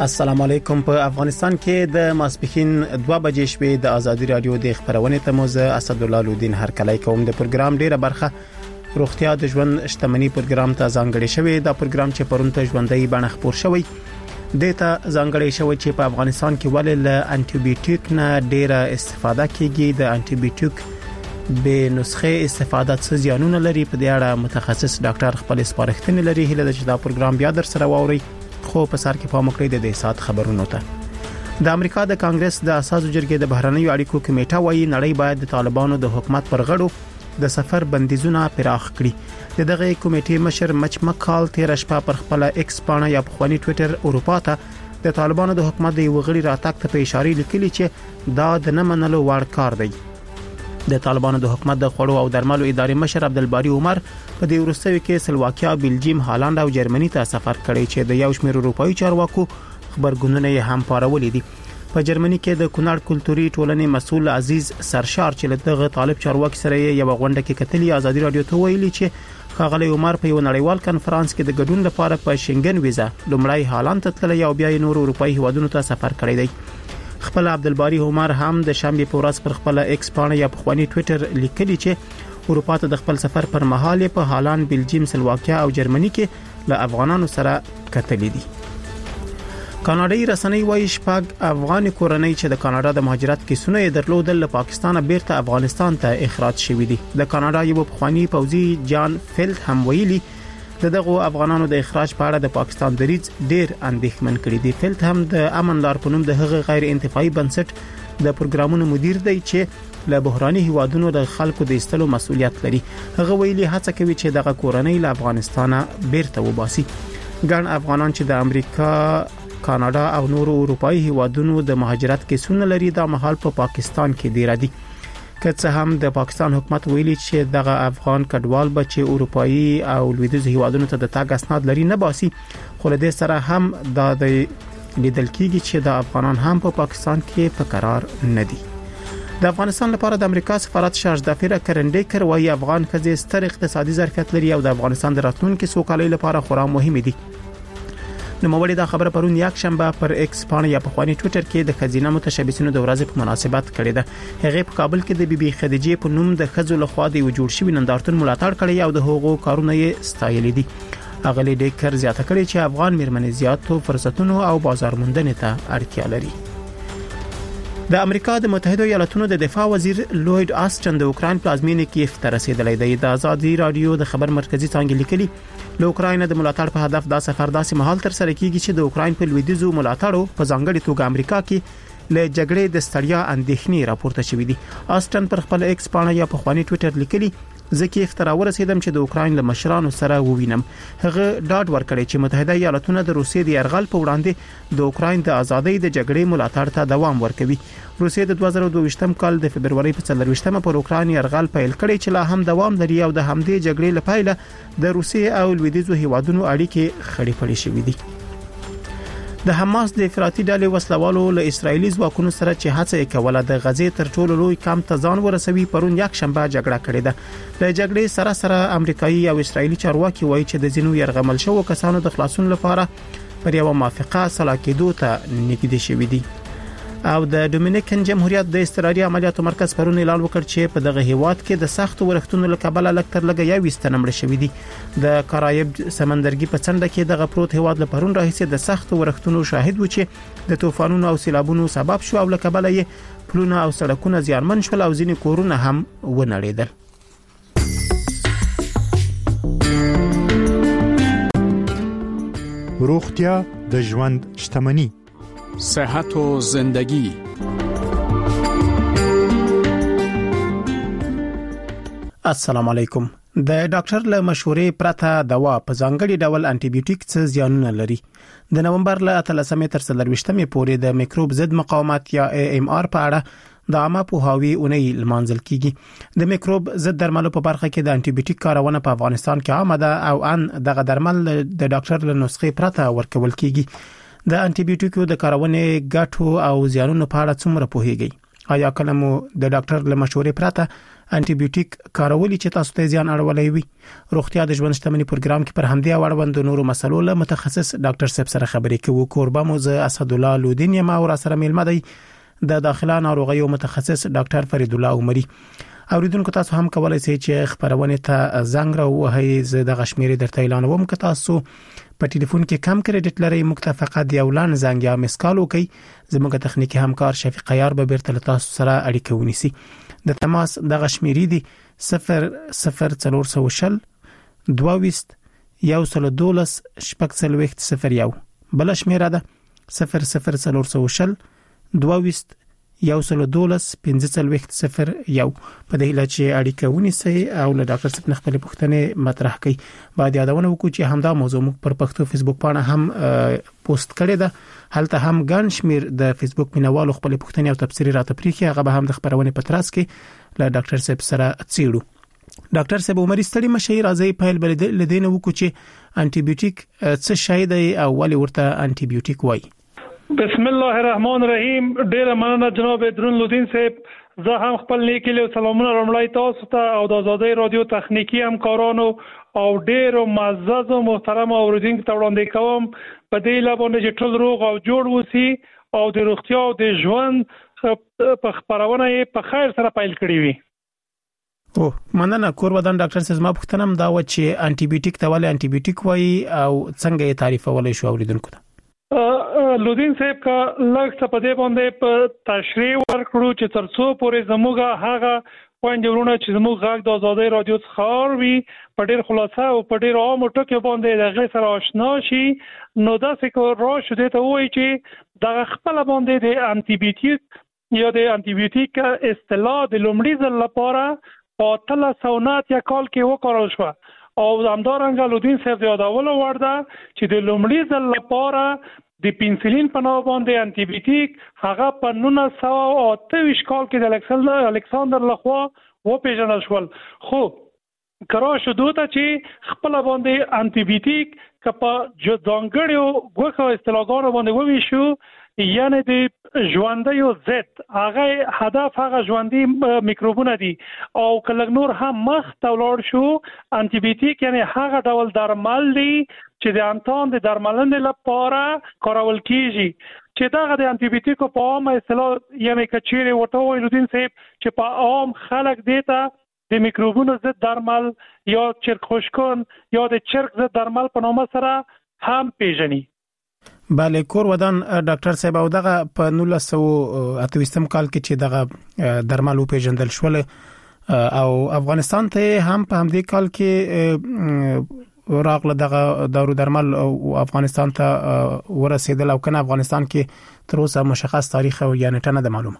السلام علیکم. په افغانستان کې د ماسپښین 2 بجې شوې د ازادي رادیو د خبرونې ته موزه اسد الله لودین هرکلی کوم. د پروګرام ډیره برخه روغتیا د ژوند شتمنۍ پروګرام ته ځانګړی شوی. دا پروګرام چې پرون ته ژوندۍ بڼه خبر شوی دته ځانګړی شوی چې په افغانستان کې ولې له انټي بیوټیک نه ډیره استفاده کیږي. د انټي بیوټیک به نسخه استفاده څه زیانونه لري په دې اړه متخصص ډاکټر خپل سپارښتنې لري. هله د دا پروګرام بیا در سره واوري خو په سر کې پام وکړئ د سات خبرونو ته. د امریکا د کانګرس د اساسو جرګې د بهرنیو اړیکو کمیټه وايي نړۍ باید د طالبانو د حکومت پر غړو د سفر بندیزونه پراخ کړي. دغه کمیټې مشر مچ مکال 13 شپه پر خپل ایکس پاڼه یا په ټوئیټر اروپا ته د طالبانو د حکومت د وغړي راتګ ته په اشاره لیکلي چې دا د نه منلو وړ کار دی. د طالبانو د حکومت د خړو او درملو ادارې مشر عبدالباری عمر په دې ورستوي کې سلواکیا، بلجیم، هالند او جرمني ته سفر کړی چې د یو شمېر اروپایي چارواکو خبرګونونه یې هم پارولې دي. په جرمني کې د کونړ کلتوري ټولنې مسؤل عزیز سرشار چې دغه طالب چارواکي سره یو غونډه کې کتلي ازادي رادیو ته ویلي چې خاغلی عمر په یو نړیوال کانفرنس کې د ګډون لپاره په شنګن ویزا لومړی هالند ته تللی او بیا نور اروپایي هیوادونو ته سفر کړی دی. خپل عبدالباری عمر هم د شنبه په ورځ پر خپل ایکس پاڼه یا په ټوئیټر لیکلي چې اروپا ته د خپل سفر پر مهال په هالند، بلجیم، سلواکیا او جرمني کې له افغانانو سره کتلې دي. کاناډایي رسنۍ وايي شپږ افغان کورنۍ چې د کاناډا د مهاجرت کیسونه درلودل له پاکستان بیرته افغانستان ته اخراج شوې دي. د کاناډا یو پخوانی پوځي جان فیلد هم ویلي دغه افغانانو د اخراج په اړه د پاکستان دریځ ډیر اندېښمن کړی دی. فیلد هم د امن لار په نوم د هغه غیر انتفاعي بنسټ د پروګرامونو مدیر دی چې له بحراني هیوادونو د خلکو د استلو مسؤلیت لري. هغه ویلي هڅه کوي چې دغه کورنۍ له افغانستان بیرته وباسي. ګڼ افغانان چې د امریکا، کاناډا او نورو اروپایي هیوادونو د مهاجرت کیسونه لري د مهال په پاکستان کې دی ردی. که څه هم د پاکستان حکومت ویلي چې دغه افغان کډوال به چې اروپایي او لویدیځ هیوادونو ته د تاګ اسناد لري نه باسي، خو له دې سره هم د لیدل کېږي چې د افغانان هم په پاکستان کې په قرار نه دي. د افغانستان لپاره د امریکا سفارت شارج دافیر کرنډیکر وايي افغان ښځې ستر اقتصادي ظرفیت لري او د افغانستان د راتلونکي سوکالۍ لپاره خورا مهمه دي. نو موږ دا خبره پرون یک شنبه پر ایکس پاڼه یا په ټوئیټر کې د خزینه متشبثینو د ورځې په مناسبت کړې ده. هغه په کابل کې د بي بي خدیجه په نوم د خزو لخوا د جوړ شوی نندارتون ملاتړ کړی او د هغو کارونه یې ستایلې دي. اغلی ډیکر زیاته کړی چې افغان میرمنې زیاتو فرصتونو او بازار موندنې ته اړتیا لري. د امریکا د متحده ایالاتونو د دفاع وزیر لوید آستن د اوکراین پلازمینې کیف ته رسیدلی دی. د ازادي رادیو د خبر مرکزی څنګه لیکلي له اوکراین د ملاتړ په هدف دا سفر داسې مهال تر سره کیږي چې د اوکراین په لویدیځو ملاتړو په ځانګړي توګه امریکا کې له جګړې د ستړیا اندېښنې راپورته شوې دي. آستن پر خپل ایکس پاڼه یا په ټوئیټر لیکلي زه کیف ته راورسېدم چې د اوکراین له مشرانو سره ووینم. هغه ډاډ ورکړی چې متحده ایالاتونه د روسیې د یرغل په وړاندې د اوکراین د ازادۍ د جګړې ملاتړ ته دوام ورکوي. روسیې د 2022 کال د فبرवरी په 24مه پر اوکراین یرغل پیل کړی چې لا هم دوام لري او د همدې جګړې لپاره د روسیې او لویدیځو هیوادونو اړیکې خړې پړې شوې دي. د حماس د افراطي ډلې وسلوالو له اسرایلی ځواکونو سره چې هڅه یې کوله د غزې تر ټولو لوی کمپ ته ځان ورسوي پرون یک شنبه جګړه کړې ده. د جګړې سره امریکایي او اسرایلی چارواکي وایي چې د ځینو یرغمل شوو کسانو د خلاصون لپاره پر یو موافقه سلا کېدو ته نږدې شوې دي. او د ډومینیکن جمهوریت د استراري عملیاتو مرکز پرون اعلان وکړ چې په دغه هیواد کې د سختو ورښتونو له کبله لکتر لګ یا وستنمړ شوې دي. د کارایب سمندرګي په څنډه کې دغه پروت هیواد له پرون راهیسې د سختو ورښتونو شاهد و چې د طوفانونو او سیلابونو سبب شو او له کبله یې پلونه او سړکونه زیانمن شول او ځینې کورونه هم ونړېدل. روغتیا د ژوند شتمنۍ، صحت و زندگی. السلام علیکم. د ډاکټر له مشورې پرته دوا په ځانګړي ډول انټي بیوټیک څه زیانونه لري. د نومبر له 13 تر 24 پورې د میکروب ضد مقاومت یا AMR په اړه د عامه پوهاوی اونۍ لمانځل کیږي. د میکروب ضد درملو په برخه کې د انټي بیوټیک کارونه په افغانستان کې عامه ده او ان دغه درمل د ډاکټر له نسخې پرته ورکول کیږي. د انټي بیوټیکو د کارونې ګټو او زیانونو په اړه څومره پوهیږئ؟ آیا کله مو د ډاکټر له مشورې پرته انټي بیوټیک کارولي چې تاسو ته زیان اړولای وي. روغتیا د ژوند شتمنۍ پروګرام کې پر همدې اړوند نورو مسلو له متخصص ډاکټر صاحب سره خبرې کوو. کوربه موزه اسد الله لودین یم او سره ملمه دی د داخله ناروغیو متخصص ډاکټر فرید الله عمري. اوریدونکو تاسو هم کولای شئ چې خبرونه ته زنګ راوهئ. زه د غشمیري درته اعلانوم که تاسو په ټلیفون کې کم کریډټ لرئ موږ ته فقط یو لان زنګ یا مسکال وکئ. زموږ تخنیکی همکار شفیق عیار به بیرته تاسو سره اړیکه ونیسي. د تماس د غشمیري دی 00420 22 112 شپږ بل شمیره ده 00420 22 112 1501 په دې لاره چې اړیکه ونیسي او له ډاکټر صاحب خپل پوښتنې مطرح کړي. باید یادونه وکړو چې همدا موضوع موږ پر پښتو فیسبوک باندې هم پوسټ کړی ده. هلته هم ګڼ شمیر د فیسبوک مینوالو خپل پوښتنې او تبصرې راته پریخي. هغه به هم د خبرونه په تراس کې له ډاکټر صاحب سره څیړو. ډاکټر صاحب عمري ستړي مشهیر راځي په بل لدینه وکړو چې انټي بیوټیک څه شی دی او ولې ورته انټي بیوټیک وایي. بسم الله الرحمن الرحیم. ډیر مننه جناب درون لودین صاحب. زه هم خپل نیکی له سلامونه رمړای تاسو ته او د آزادۍ رادیو تخنیکی همکارانو او ډیر معزز او محترم اوریدونکو ته وړاندې کوم په دې لابونه چې ټول روغ او جوړ وسی او د روغتیا او د ژوند په خبرونه په خیر سره پیل کړی وي. مننه. کور ودان ډاکټر صاحب ما پوښتنه دا و چې انټي بیوټیک ته ولې انټي بیوټیک وایي او څنګه یې تعریفولای شو اوریدونکو ته. لودین صاحب کا لږ څه په دې باندې په تشریح ورکړو چې ترڅو پورې زموږه هغه پوینټونه چې زموږ غږ د آزادۍ رادیو څخه وي په ډېر خلاصه او په ډېر عام ټکو باندې دغه سره آشنا شي. نو دا څه را شوه ته وایي چې د خپل باندې د انټي بیوټیک یا د انټي بیوټیک اصطلاح د لومړي ځل لپاره په 1390 کال کې وکړل شو او همدارنګه لودین صاحب یادول ورده چې د لومړي ځل لپاره د پنسلین په نوم باندې انټي بیوټیک هغه په 1928 کال کې د الکساندر لخوا وپیژندل شول. خو کرا شو ته چې خپل باندې انټي بیوټیک کپا ځانګړیو غوښه اصطلاحګانو باندې وویشو یعنی د ژوندیو ضد هغه هدف هغه ژوندۍ میکروبونه دي او کله نور هم مخ تولور شو انټي بیوټیک یعنی هغه ډول درمل دي چې د انتان د درملنې لپاره کارول کیږي. چې دا د انټي بیوټیکو په عامه اصطلاح یعنی کچېره وته ویلودین صاحب چې په عام خلک دیتا د میکروبونو ضد درمل یا چرک خوشکن یا د چرک ضد درمل په نامه سره هم پیژني. بله. کور ودان ډاکټر صاحب او دغه په 1928 کال کې چې دغه درمل پیژندل شول او افغانستان ته هم په همدې کال کې راغله دغه دارو درمل او افغانستان ته ورسېدل او کنه افغانستان کې تر اوسه مشخص تاریخ او یا نټه نه ده معلومه.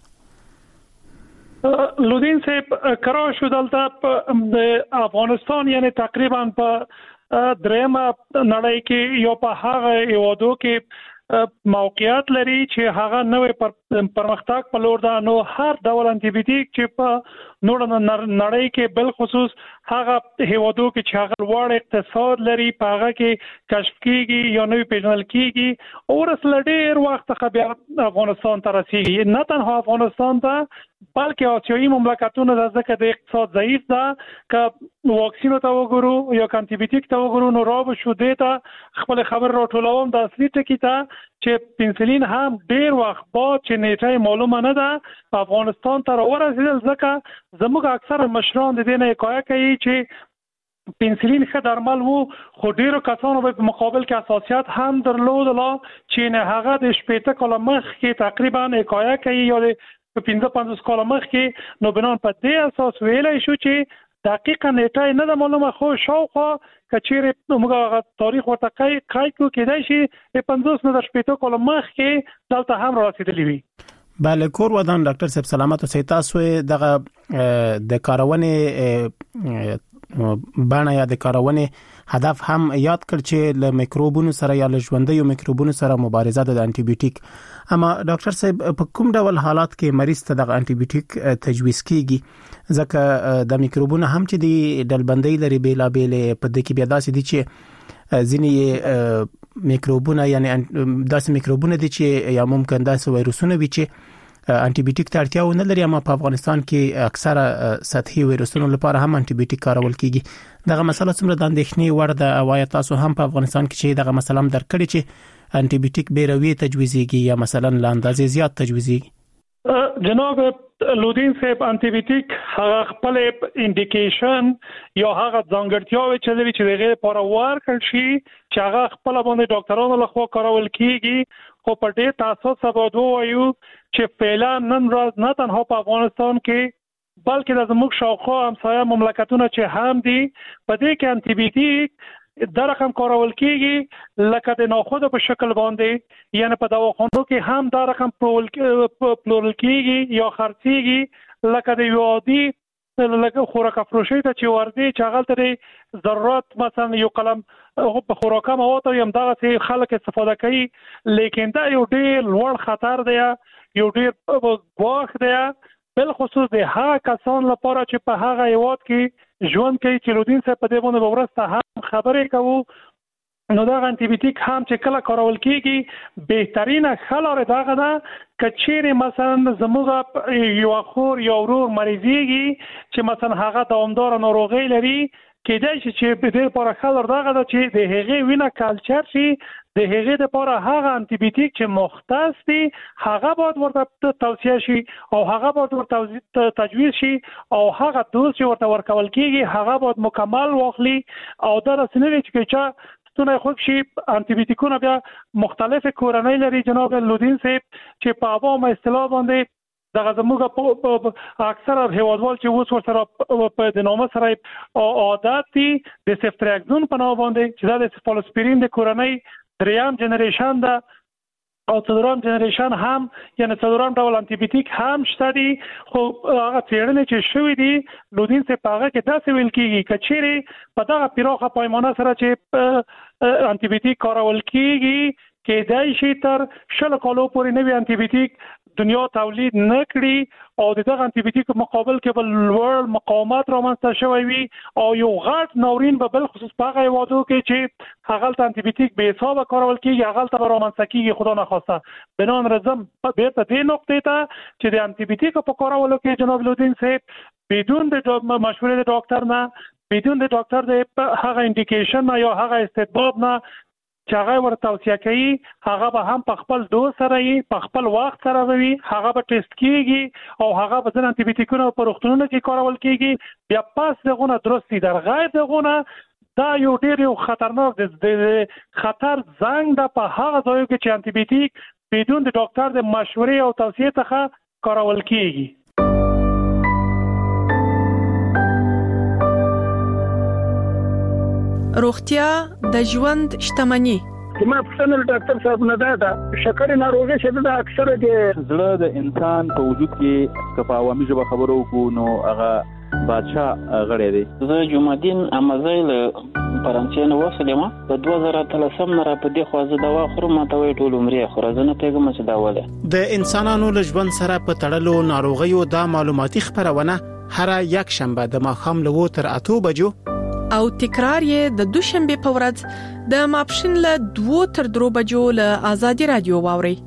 لودین صاحب کرا شو دلته د افغانستان یعنی تقریبا په درېمه نړۍ کې یو په هغه یوادو کې موقعیت لري چې هغه نوې پرمختګ په لور ده. نو هر ډول انټي بیوټیک چې په نور نړۍ کې بل خصوص هغه هیوادو کې چې هغه لوړ اقتصاد لري په هغه کې کشف کیږي یا نوې پیژندل کیږي او رسل ډېر وخت څخه افغانستان ته رسیږي. نه تنها افغانستان ته بلکې آسیایي مملکتونه د ځکه د اقتصاد ضعیف ده که واکسینو ته وګورو یا انټي بیوټیک ته وګورو نو را به شو دیتا خپل خبر راټولوم د اصلي ټکی ته چې پنسلین هم ډیر وخت بعد چې نیټه معلومه نه ده په افغانستان ته ورسېدل ځکه زموږ اکثر مشران د دې نه حکایت کوي چې پنسلین ښه درمل وو خو ډیرو کسانو په مقابل کې حساسیت هم درلودله چې نه هغه د شپېته کاله مخکې تقریبا حکایت کوي یا په 55 کاله مخکې نو بنان په دې اساس ویلای شو چې دقیقاً نیټه نه ده معلومه خو شاوخوا کچېره موږ تاریخ ورته قایو کېدای شي 50 نه 70 کاله مخکې دلته هم رسیدلی وي. بله. کور ودان ډاکټر صاحب سلامت اوسئ. تاسو دغه د کارونې باندې یا د کارونې هدف هم یاد کړ چې له میکروبونو سره یا له ژوندیو میکروبونو سره مبارزه د انټي بیوټیک. اما ډاکټر صاحب په کوم ډول حالات کې مریض ته د انټي بیوټیک تجویز کیږي ځکه د میکروبونو هم چې د ډلبندۍ لري بیلابل په دې کې بیا داسې دي چې ځینې میکروبونه یعنی داسې میکروبونه دي چې یا ممکن داسې وایروسونه وي چې انټي بیوټیک ته اړتیا نه لري، اما په افغانستان کې اکثره سطحي وایروسونو لپاره هم انټي بیوټیک کارول کیږي. دغه مسله څومره د اندېښنې وړ ده او آیا تاسو هم په افغانستان کې چې دغه مسله هم درک کړی چې انټي بیوټیک بیروي تجویزيږي یا مثلا لاندازې زیات تجویزيږي؟ جناب لودین صاحب، انټي بیوټیک هغه خپل انډیکیشن یا هغه ځانګړتیاوې چې لري چې دغه لپاره ورکړل شي چې هغه خپل باندې ډاکټرانو لخوا کارول کیږي. خو په دې تاسو سبب وایو چې فعلا نن ورځ نه تنها په افغانستان کې بلکې د زموږ شاوخوا همسایه مملکتونه چې هم دي په دې کې انټي بیوټیک د رقم کارول کیږي لکه د ناخود په شکل باندې، یعنی په دواخانو کې هم د رقم پلورل کیږي یا خرڅيږي لکه د یوادي لکه خوراک فروشي ته چې وردی چې هغه ترې ضرورت مثلا یو قلم په خوراکه مواد یم دغه چې خلک استفاده کوي، لیکن دا یو ډیر لوړ خطر دی، یو ډیر ګواښ دی، بل خصوص د هغه کسان لپاره چې په هغه هیواد کې ژوند کوي چې لودین صاحب په دې باندې ورسته هم خبرې کوو. نو دا انټي بیوټیک هم چې کله کارول کیږي بهترینه خلاره دغه ده کچېره مثلا زموږ یو خور یا ورور مریضيږي چې مثلا هغه دوامدار ناروغي لري، کېدای شي چې په دې لپاره خلر دغه ده چې د هغې وینه کلچر شي، د هغې لپاره هغه انټي بیوټیک چې مختص دي هغه باید ورته توصیه شي او هغه باید ورته تجویز شي او هغه دوز چې ورته ورکول کیږي هغه باید مکمل واخلي او دا رسنوي چې ستونه خوښ شي. انټي بیوټیکونه بیا مختلف کورنۍ لري جناب لودین صاحب چې په عوام اصطلاح باندې دغه زموږ اکثره هیوادوال چې اوس ورسره په د نامه سره عادت دي د سیفتریاکزون په نامه باندې چې دا د سفالوسپرین د کورنۍ دریم جنریشن ده او څلورم جنریشن هم یعنی څلورم ډول انټي بیوټیک هم شته دي. خو هغه څېړنې چې شوې دي لودین صاحب هغه کې داسې ویل کېږي که چیرې په دغه پراخه پیمانه سره چې انټي بیوټیک کارول کېږي کېدای شي تر 10 کالو پورې نوي انټي بیوټیک دنیا تولید نه کړي او د دغه انټي بیوټیک مقابل کې بل لوړ مقاومت رامنځته شوی وي او یو غټ ناورین به بل خصوص په هغه هیوادو کې چې هغه ته انټي بیوټیک به حساب کارول کېږي هغه ته رامنځته کېږي خدا نخواسته. بنان رزم بیرته دې نقطې ته چې د انټي بیوټیک په کارولو کې جناب لودین صاحب بدون د مشورې د ډاکټر نه، بدون د ډاکټر د هغه انډیکیشن نه یا هغه استطباب نه چې هغه ورته توصیه کوي هغه به هم په خپل دوز سره وي، په خپل وخت سره وي، هغه به ټیسټ کیږي او هغه به ځنه انټي بیوټیکونه په روغتونونو کې کارول کیږي. بیا پاس دغه درستي در غیر دغه دا یو ډیر یو خطرناک د خطر زنګ ده په هغه ځایو کې چې انټي بیوټیک بدون د ډاکټر د مشورې او توصیې څخه کارول کیږي. روغتیا د ژوند شتمني. ما پښتنل ډاکټر صاحب نه دا شکر ناروغي چې د اکثره د زړه د انسان په وجود کې کفا عوامي ژبه خبرو کو نو هغه بادشاہ غړی دی. زه جمعدین امازیل فرانسې نو وسلم په 2013 نه را په دې خو زه دوا خورم ته وی ټول عمرې خو زه نه پیګم چې دا وله د انسانانو له ژوند سره په تړلو ناروغیو د معلوماتي خبرونه هر یک شنبه د ماښام له 8 بجو او تکرار یې د دوشنبه په ورځ د ماپښین له 2 تر 3 بجو له آزادي رادیو واوري.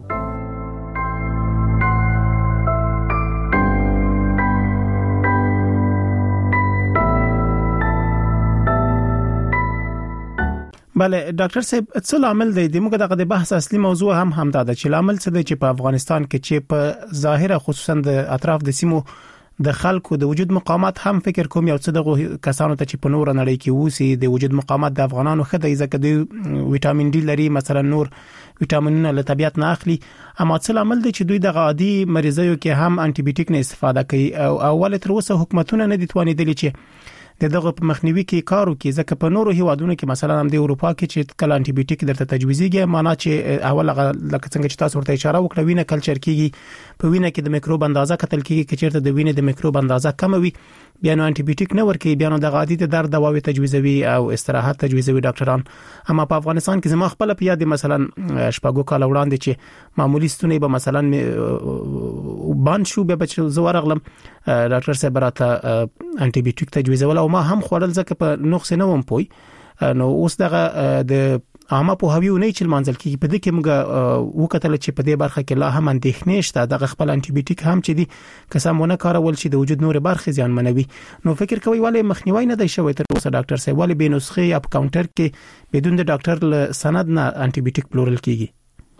بله ډاکټر صاحب څه لامل دی د موږ دغه د بحث اصلي موضوع هم دا ده چې لامل څه دی چې په افغانستان کې چې په ظاهره خصوصا د اطراف د سیمو د خلکو د وجود مقاومت هم فکر کوم یو څه د کسانو ته چې په نور نړۍ کې وسی د وجود مقاومت د افغانانو خدای ځکه د وټامین ډي لري مثلا نور وټامینونه له طبيعت نه اخلي، اما څه لامل دی چې دوی د عادي مریضیو کې هم انټي بیوټیک نه استفاده کوي او اول تر اوسه حکومتونه نه دي توانیدلي چې دغه په مخنیوي کې کار وکړي ځکه په نورو هیوادونو کې مثلا هم د اروپا کې چې کله انټي بیوټیک درته تجویزيږي معنا چې اول لکه څنګه چې تاسو ورته اشاره وکړه وینه کلچر کیږي په وینه کې د میکروب اندازه کتل کیږي چې چیرته د وینې د میکروب اندازه کم وي بیا نو انټي بیوټیک نه ورکي بیا نو د عادي د درد دواوي تجویزوي او استراحت تجویزوي ډاکټران. اما په افغانستان کې زما خپل په یاد مثلا شپږو کال وړاندې چې معمولی ستونی به مثلا باندې شو به زوار غلم ډاکټر صاحب راته انټي بیوټیک تجویزول او ما هم خوړل ځکه په نقص نه وم پوي. نو اوس دغه د عامه په هویو نه چې منځل کې په دې کې موږ وکټل چې په دې برخه کې لا هم اندېښنې شته د خپل انټي بیوټیک هم چې دي قسمونه کارول چې د وجود نور برخه زیان منوي نو فکر کوي ولی مخنیوي نه دی شوی تر اوسه ډاکټر صاحب ولی به نسخه یا په کاونټر کې بدون د ډاکټر له سند نه انټي بیوټیک پلورل کیږي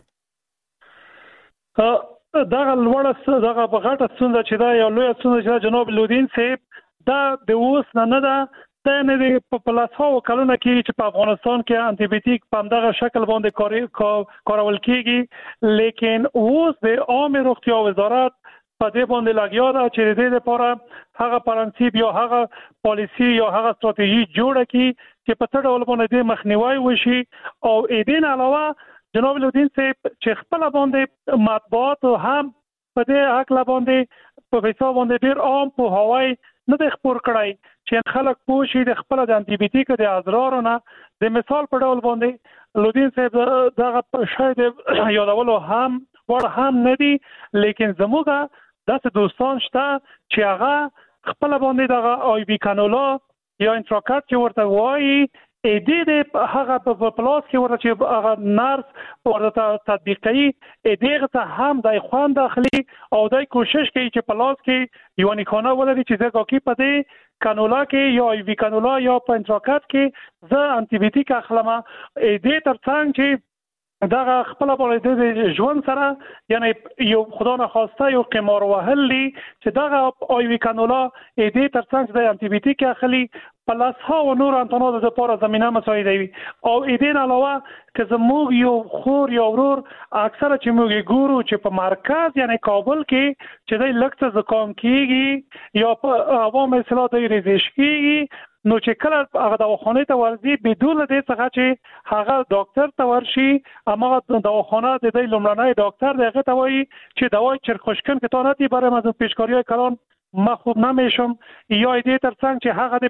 دا لوړه دغه بغاټه څنګه چې دا یو لوی څنګه چې جناب لودین صاحب دا د اوس نه ده دا نه دی په پلاسو کلونه کې چې په افغانستان کې انټي بیوټیک په دغه شکل باندې کارول کیږي لیکن اوس د عام روغتیا وزارت په دې باندې لګیا ده چې د دې لپاره هغه پرنسيپ یا هغه پالیسی یا هغه ستراتیژي جوړه کړي چې په څه ډول باندې مخنیوي وشي او اې دین علاوه جناب لودین صاحب چې خپل باندې مطبوعات هم په دې حق لا باندې په حساب باندې ډیر عام په هواي نه د خبر کړای چې خلک پوښي د خپل د انټي بیوټیک د اضرارونه د مثال په ډول باندې لودین صاحب دغه شاید یادولو هم ور هم نه دي لیکن زموږه داسې دوستان شته چې هغه خپل باندې دغه آی بي کانولا یا انتراکات چې ورته وایي ا دې د هغه په پلاس کې ورته چې هغه نرس ورته تطبیقي ا دې ته هم د خوان داخلي او د کوشش کوي چې پلاس کې یو نکونه ولري چې ځکه کې پدې کانولا کې یا ای وی کانولا یا پنټراکات کې ز انټي بیوټیک اخلمه ا دې ترڅنګ چې دغه خپل باندې د ژوند سره یعنی یو خدای نه خواسته یو قمار وهلی چې دغه آی وی کانولا ا دې ترڅنګ د انټي بیوټیک اخلي پلاس ها و نور انتونو د لپاره زمينه مساعده وي او اېدین علاوه که زموږ یو خور یا ورور اکثره چې موږ ګورو چې په مرکز یعنی کابل کې چې د لکته زکام کیږي یا په عوام اصلاح د ریزش کیږي نو چې کله هغه دواخانه ته ورځي بدون دې څخه چې هغه ډاکټر ته ورشي هغه دواخانه د دې لومړنۍ ډاکټر دغه ته وایي چې دواي چرخوشکن که تاناتی برای از پیشکاری کلان ما خوب نمیشم یا ایده ترڅنګ چې هغه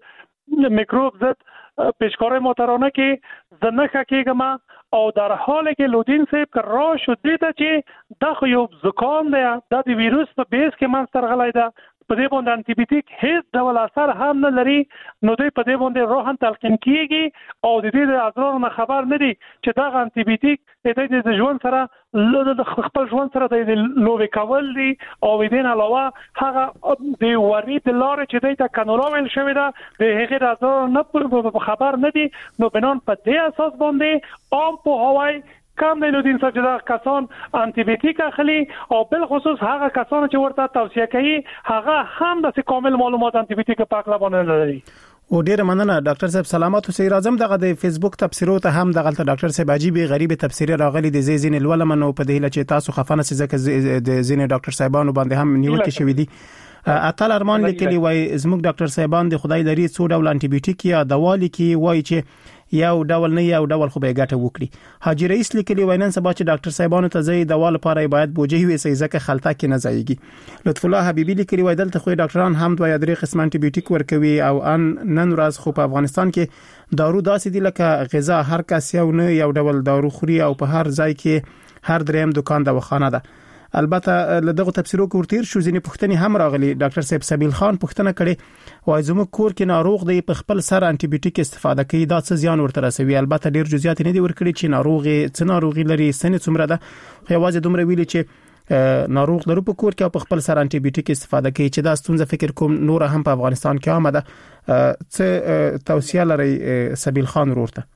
د میکروب ضد پیشکاری محترانه کې زنخه کېږم او در حالی که لودین صاحب که راه شد دیده چې دا خو یو زکام دی دا د ویروس په بیس کې منځ ترغلی ده په دې باندې انټي بیوټیک هیڅ ډول اثر هم نه لري نو دوی په دې باندې روحن تلقین کیږي او د دې د اضرار نه خبر نه دي چې دا انټي بیوټیک د ژوند سره د خپل ژوند سره د لوبي کول دي او دې نه علاوه هغه د وری د لارې چې د کانولا ویل شوی دا د هغه د اضرار نه خبر نه دي نو بنان په دې اساس باندې عام په هواي کم د لودین صاحب دا کسان انټي بیوټیک اخلي او بل خصوص هغه کسان چې ورته توصیه کوي هغه هم د کامل معلومات انټي بیوټیک په اړه باندې لري او ډیره مننه ډاکټر صاحب سلامات اوسئ راځم دغه د فیسبوک تبصرو ته هم دغه ډاکټر صاحب عجیب غریب تبصری راغلي د زین الولم نو په دې لچې تاسو خفانه ځکه د زین ډاکټر صاحبانو باندې هم نیوکه شوې دي اتل ارمان لیکلي وای زموږ ډاکټر صاحبان د خدای لري څو ډول انټي بیوټیک یا دوا لیکي وای چې یو ډول نه یو ډول خو به ګټه وکړي حاجی رئیس لیکلي وینن سبا چې ډاکټر صاحبانو ته زی دوا لپاره باید بوجي وي سي ځکه خلطه کې نه ځایږي لطف الله حبیبی لیکلي وای دلته خو ډاکټران هم دوه درې قسم انټي بیوټیک ورکوي او نن ورځ خو په افغانستان کې دارو داسې دي لکه غذا هر کس یو نه یو ډول دارو خوري او په هر ځای کې هر دریم دکان دواخانه ده البته لدغه تفسیرو کورتیر شو ځینې پښتني هم راغلي ډاکټر صاحب سبیل خان پښتنه کړي وای زموږ کور کې ناروغ دی په خپل سر انټي بیوټیک استفاده کوي دا څه زیان ورته رسوي البته ډیر جزئیات نه دي ورکړي چې ناروغي لري سنې څومره ده خو یوازې دومره ویلي چې ناروغ لرو په کور کې په خپل سر انټي بیوټیک استفاده کوي چې دا ستونزه فکر کوم نور هم په افغانستان کې آمده څه توصیه لري سبیل خان ورته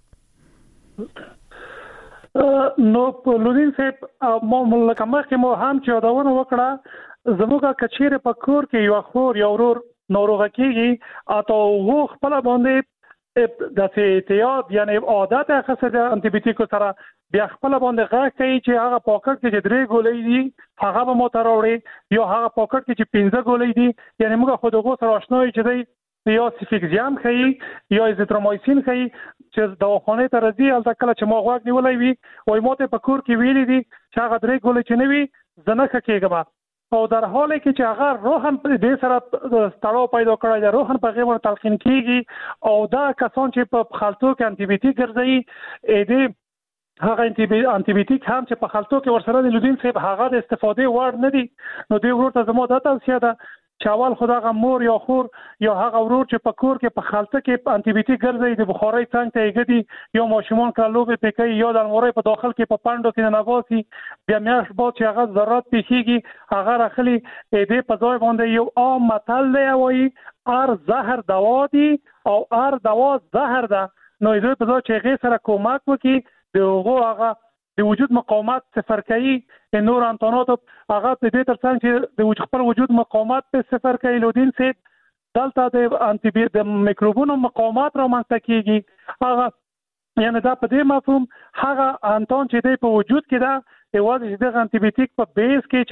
نو لودین صاحب ملک مخکې مو هم چې یادونه وکړه زموږه کچېره په کور کې یو خور یو ورور ناروغ کېږي اته هو خپل باندې د احتیاط یعنی عادت خاصه د انټي بیوټیک سره بیا خپل باندې غږ کوي چې هغه پاکټ کې درې ګولې دي هغه به مو تراوړي یا هغه پاکټ کې چې 15 ګولې دي یعنی موږ خو دغه سره آشنا یو چې دی یا سیفیکزیام کوي یا ایزیترومایسین کوي چې دواخانه ته راځي البته کله چې ما غوږ نیولای وي وای ماته په کور کې ویلي دي چې هغه درې ګولې چې نوي زنه کېږم او در حالی کې چې هغه روحن دې سره ستړو پیدا کړی دی روحن په غیور تلقین کیږي او دا کسان چې په خلطو کې انټي بیوټیک ګرځي دې هغه انټي بیوټیک هم چې په خلطو کې ورسره د لودین صاحب هغه د استفادې وړ نه دي نو دې ورته زموږ د توصیه ده چاول خدای مور یا خور یا هغه ورور چې په کور کې په خالته کې انټي بیوټیک ګرځي د بخارۍ څنګه ته یګدي یا ماشومان کلوبه پکې یا د مورې په داخل کې په پاندو کې نه نباسي بیا میاش با چې هغه ضرورت پیږي هغه راخلي دې په ځای باندې یو عام متل دی وایي ار زهر دوا دی او ار دوا زهر ده نو دې په ځای چې هغه سره کومک وکړي د هغه د وجود مقاومت صفر کوي نور انتونات هغه په دې ترڅنګ چې د وجود خپل وجود مقاومت په صفر کوي لودین سي دلته د انټي بیوټیک د میکروبونو مقاومت را منځته کیږي هغه یعنی دا په دې مفهوم هغه انتون چې د په وجود کې دا یوازې د انټي بیوټیک په بیس کې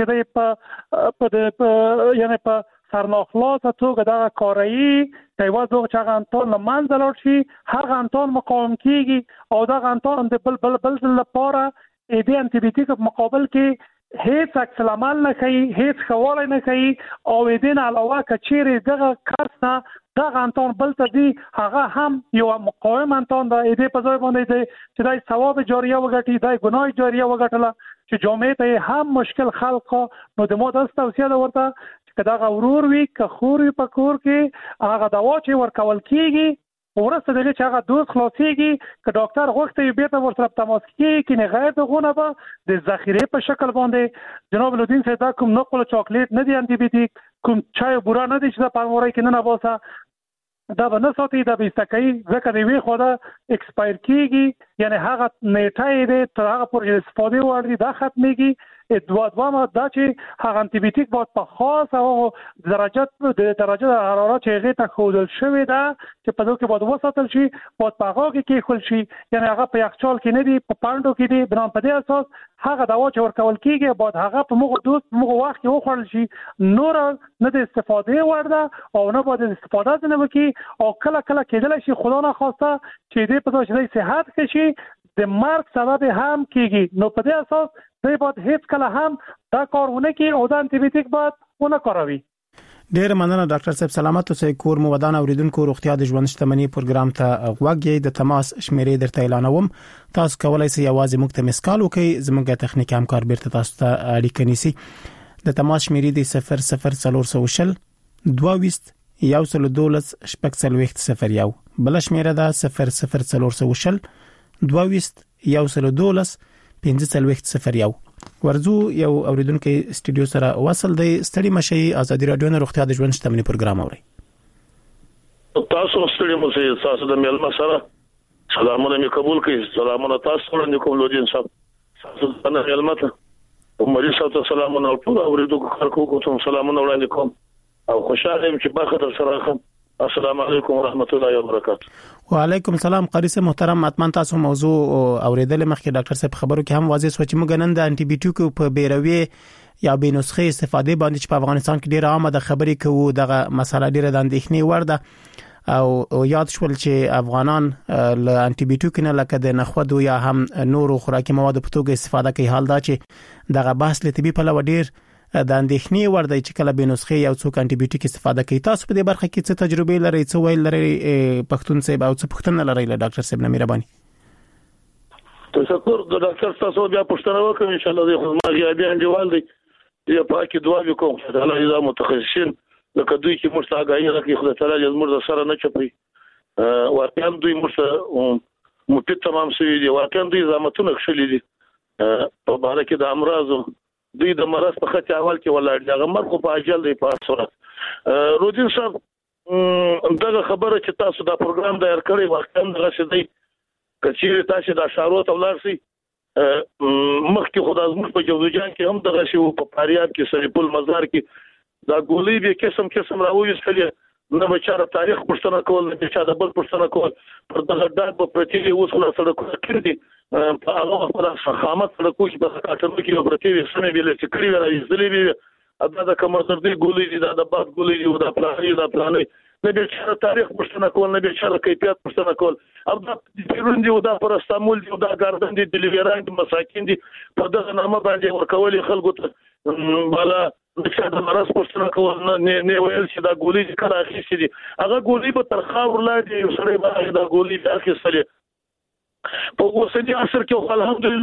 چې د یعنی په سرناخلاصه توګه دا کارایی یوازې چې هغه انتون لمنځه لاړ شي هغه انتون مقاوم کیږي او دا انتون د بل لپاره د انټي بیوټیک په مقابل کې هیڅ عکس العمل نه کوي هیڅ خواله نه کوي او دین علاوه کچېره دغه کارسه دغه انتون بل ته دی هغه هم یو مقاوم انتون دا دې په ځای باندې دی چې دای ثواب جاریه وګټي دای ګناه جاریه وګټله چې جامعه ته هم مشکل خلق نو د مو د توصیه ده ورته چې دا غورور وي که خور په کور کې هغه دوا چې ورکول کیږي ورسته دغه چې هغه دوز خلاصيږي که ډاکټر غوښتي بیرته ورسره تماس کوي کې نه غیر دغونه به د ذخیره په شکل باندې جناب لودین صاحب دا کوم نقل چاکلیټ نه دی انټي بیوټیک کوم چای بورا نه دی چې د پامورای کې نه باسه دا به نه ساتي دا به استکای ځکه دی وی خو دا ایکسپایر کیږي یعنی هغه نیټه دی تر هغه پورې استفاده وړي دا ختميږي دوامه دا چې هغه انټي بیوټیک باید په خاص او درجه حرارت چې هغه ته خودل شوی دا چې په دوی کې باید وساتل شي باید په هغه کې خل شي یعنی هغه په یخچال کې نه دی په پاندو کې دی بنا په دې اساس هغه دوا چې ورکول کیږي باید هغه په موږ دوست موږ وخت کې وخورل شي نور نه د استفاده ورده او نه باید استفاده نه وکي او کله کېدل شي خدا نه خواسته چې دې په توګه صحت کې شي د مرګ سبب هم کیږي نو په دې اساس دوی باید هیڅ کله هم دا کارونه کوي او دا انټي بیوټیک باید ونه کاروي ډیر مننه ډاکټر صاحب سلامت اوسئ کور مو ودان اوریدونکو روغتیا د ژوند شتمنۍ پروګرام ته غوږی د تماس شمیرې درته اعلانوم تاسو کولای شئ یوازې موږ ته مسکال وکړئ زموږ تخنیکی همکار بیرته تاسو ته اړیکه نیسي د تماس شمیرې د 0040 22 112 شپږ صفر یو بل شمیره ده 0040 22 112 1501 ورزو یو اوریدونکو استودیو سره وصل دی ستړي مشي ازادي رادیو نه روغتیا د ژوند شتمنۍ پروګرام اوري تاسو ستړي مشي تاسو د میلمه سره سلامونه می قبول کړئ سلامونه تاسو وړاندې کوم لودین صاحب تاسو د میلمه ته مریض ته سلامونه او ټول اوریدونکو خلکو ته سلامونه وړاندې کوم او خوشاله یم چې باخه در سره کوم السلام علیکم ورحمت الله وبرکاته وعلیکم السلام قاری صاحب محترم اتمن تاسو موضوع اوریدل مخکې ډاکټر صاحب خبرو کې هم واضح سوچ موږ نن د انټي بیوټیک په بیروي یا به نسخه استفاده باندې چې په افغانستان کې ډیره عامه ده خبرې کوو دغه مسله ډیره د اندېښنې وړ ده او یاد شول چې افغانان له انټي بیوټیک نه لکه د نخودو یا هم نورو خوراکي موادو په توګه استفاده کوي حال دا چې دغه بحث له طبي په لور ډیر د اندېښنې ور دی چې کله به نسخه یو څوک انټي بیوټیک استفاده کوي تاسو په دې برخه کې څه تجربه لرئ څه ویل لرئ پښتون صاحب او څه پښتون لرئ له ډاکټر صاحب نه مهرباني تشکر د ډاکټر تاسو بیا پښتنه وکړم ان شاء الله د خدمت غیابي انجوال دی یا پاکي دعا وکوم الله اذا متخصصین لکه دوی چې مرسته غاړي راکې خدای تعالی جزمر سره نه چپي واقعا دوی مرسته مفید تمام شوی دی واقعا دوی زامتونه خشلې دي په باره کې د امراض دوی د مرض په خط اول کې ولاړ دي هغه مرخ په اجل دی په صورت رودین صاحب دغه خبره چې تاسو دا پروګرام دایر کړی واقعا دغه څه دی کچې تاسو د اشارو ته ولر سي مخکې خدای زموږ په جوزجان کې هم دغه شی په فاریاب کې سریپل مزار کې دا ګولې به قسم راوېستلې نه بچاره تاریخ پښتنه کول نه بچاره بل پښتنه کول پر دغه ډاټ په پرتیوي وسله سره کړی په هغه خپل فخامت سره کوچ په کاټنو کې پرتیوي سمې ویل چې کړی راځلې وی ادا د کمر دې ګولې دي دا بعد ګولې دي دا پلانې نه بچاره تاریخ پښتنه کول نه بچاره کیفیت پښتنه کول او دا پیروندي او دا پر استعمال دي او دا ګاردن دي دلیوران دي مساکین دي په دغه نامه باندې ورکول خلکو ته بالا چې دا مرز پښتنه کول نه ویل چې دا ګولې کله اخیستې دي هغه ګولې په ترخه ورلاندې یو سړی باندې دا ګولې اخیستلې په اوسنی عصر کې الحمدلله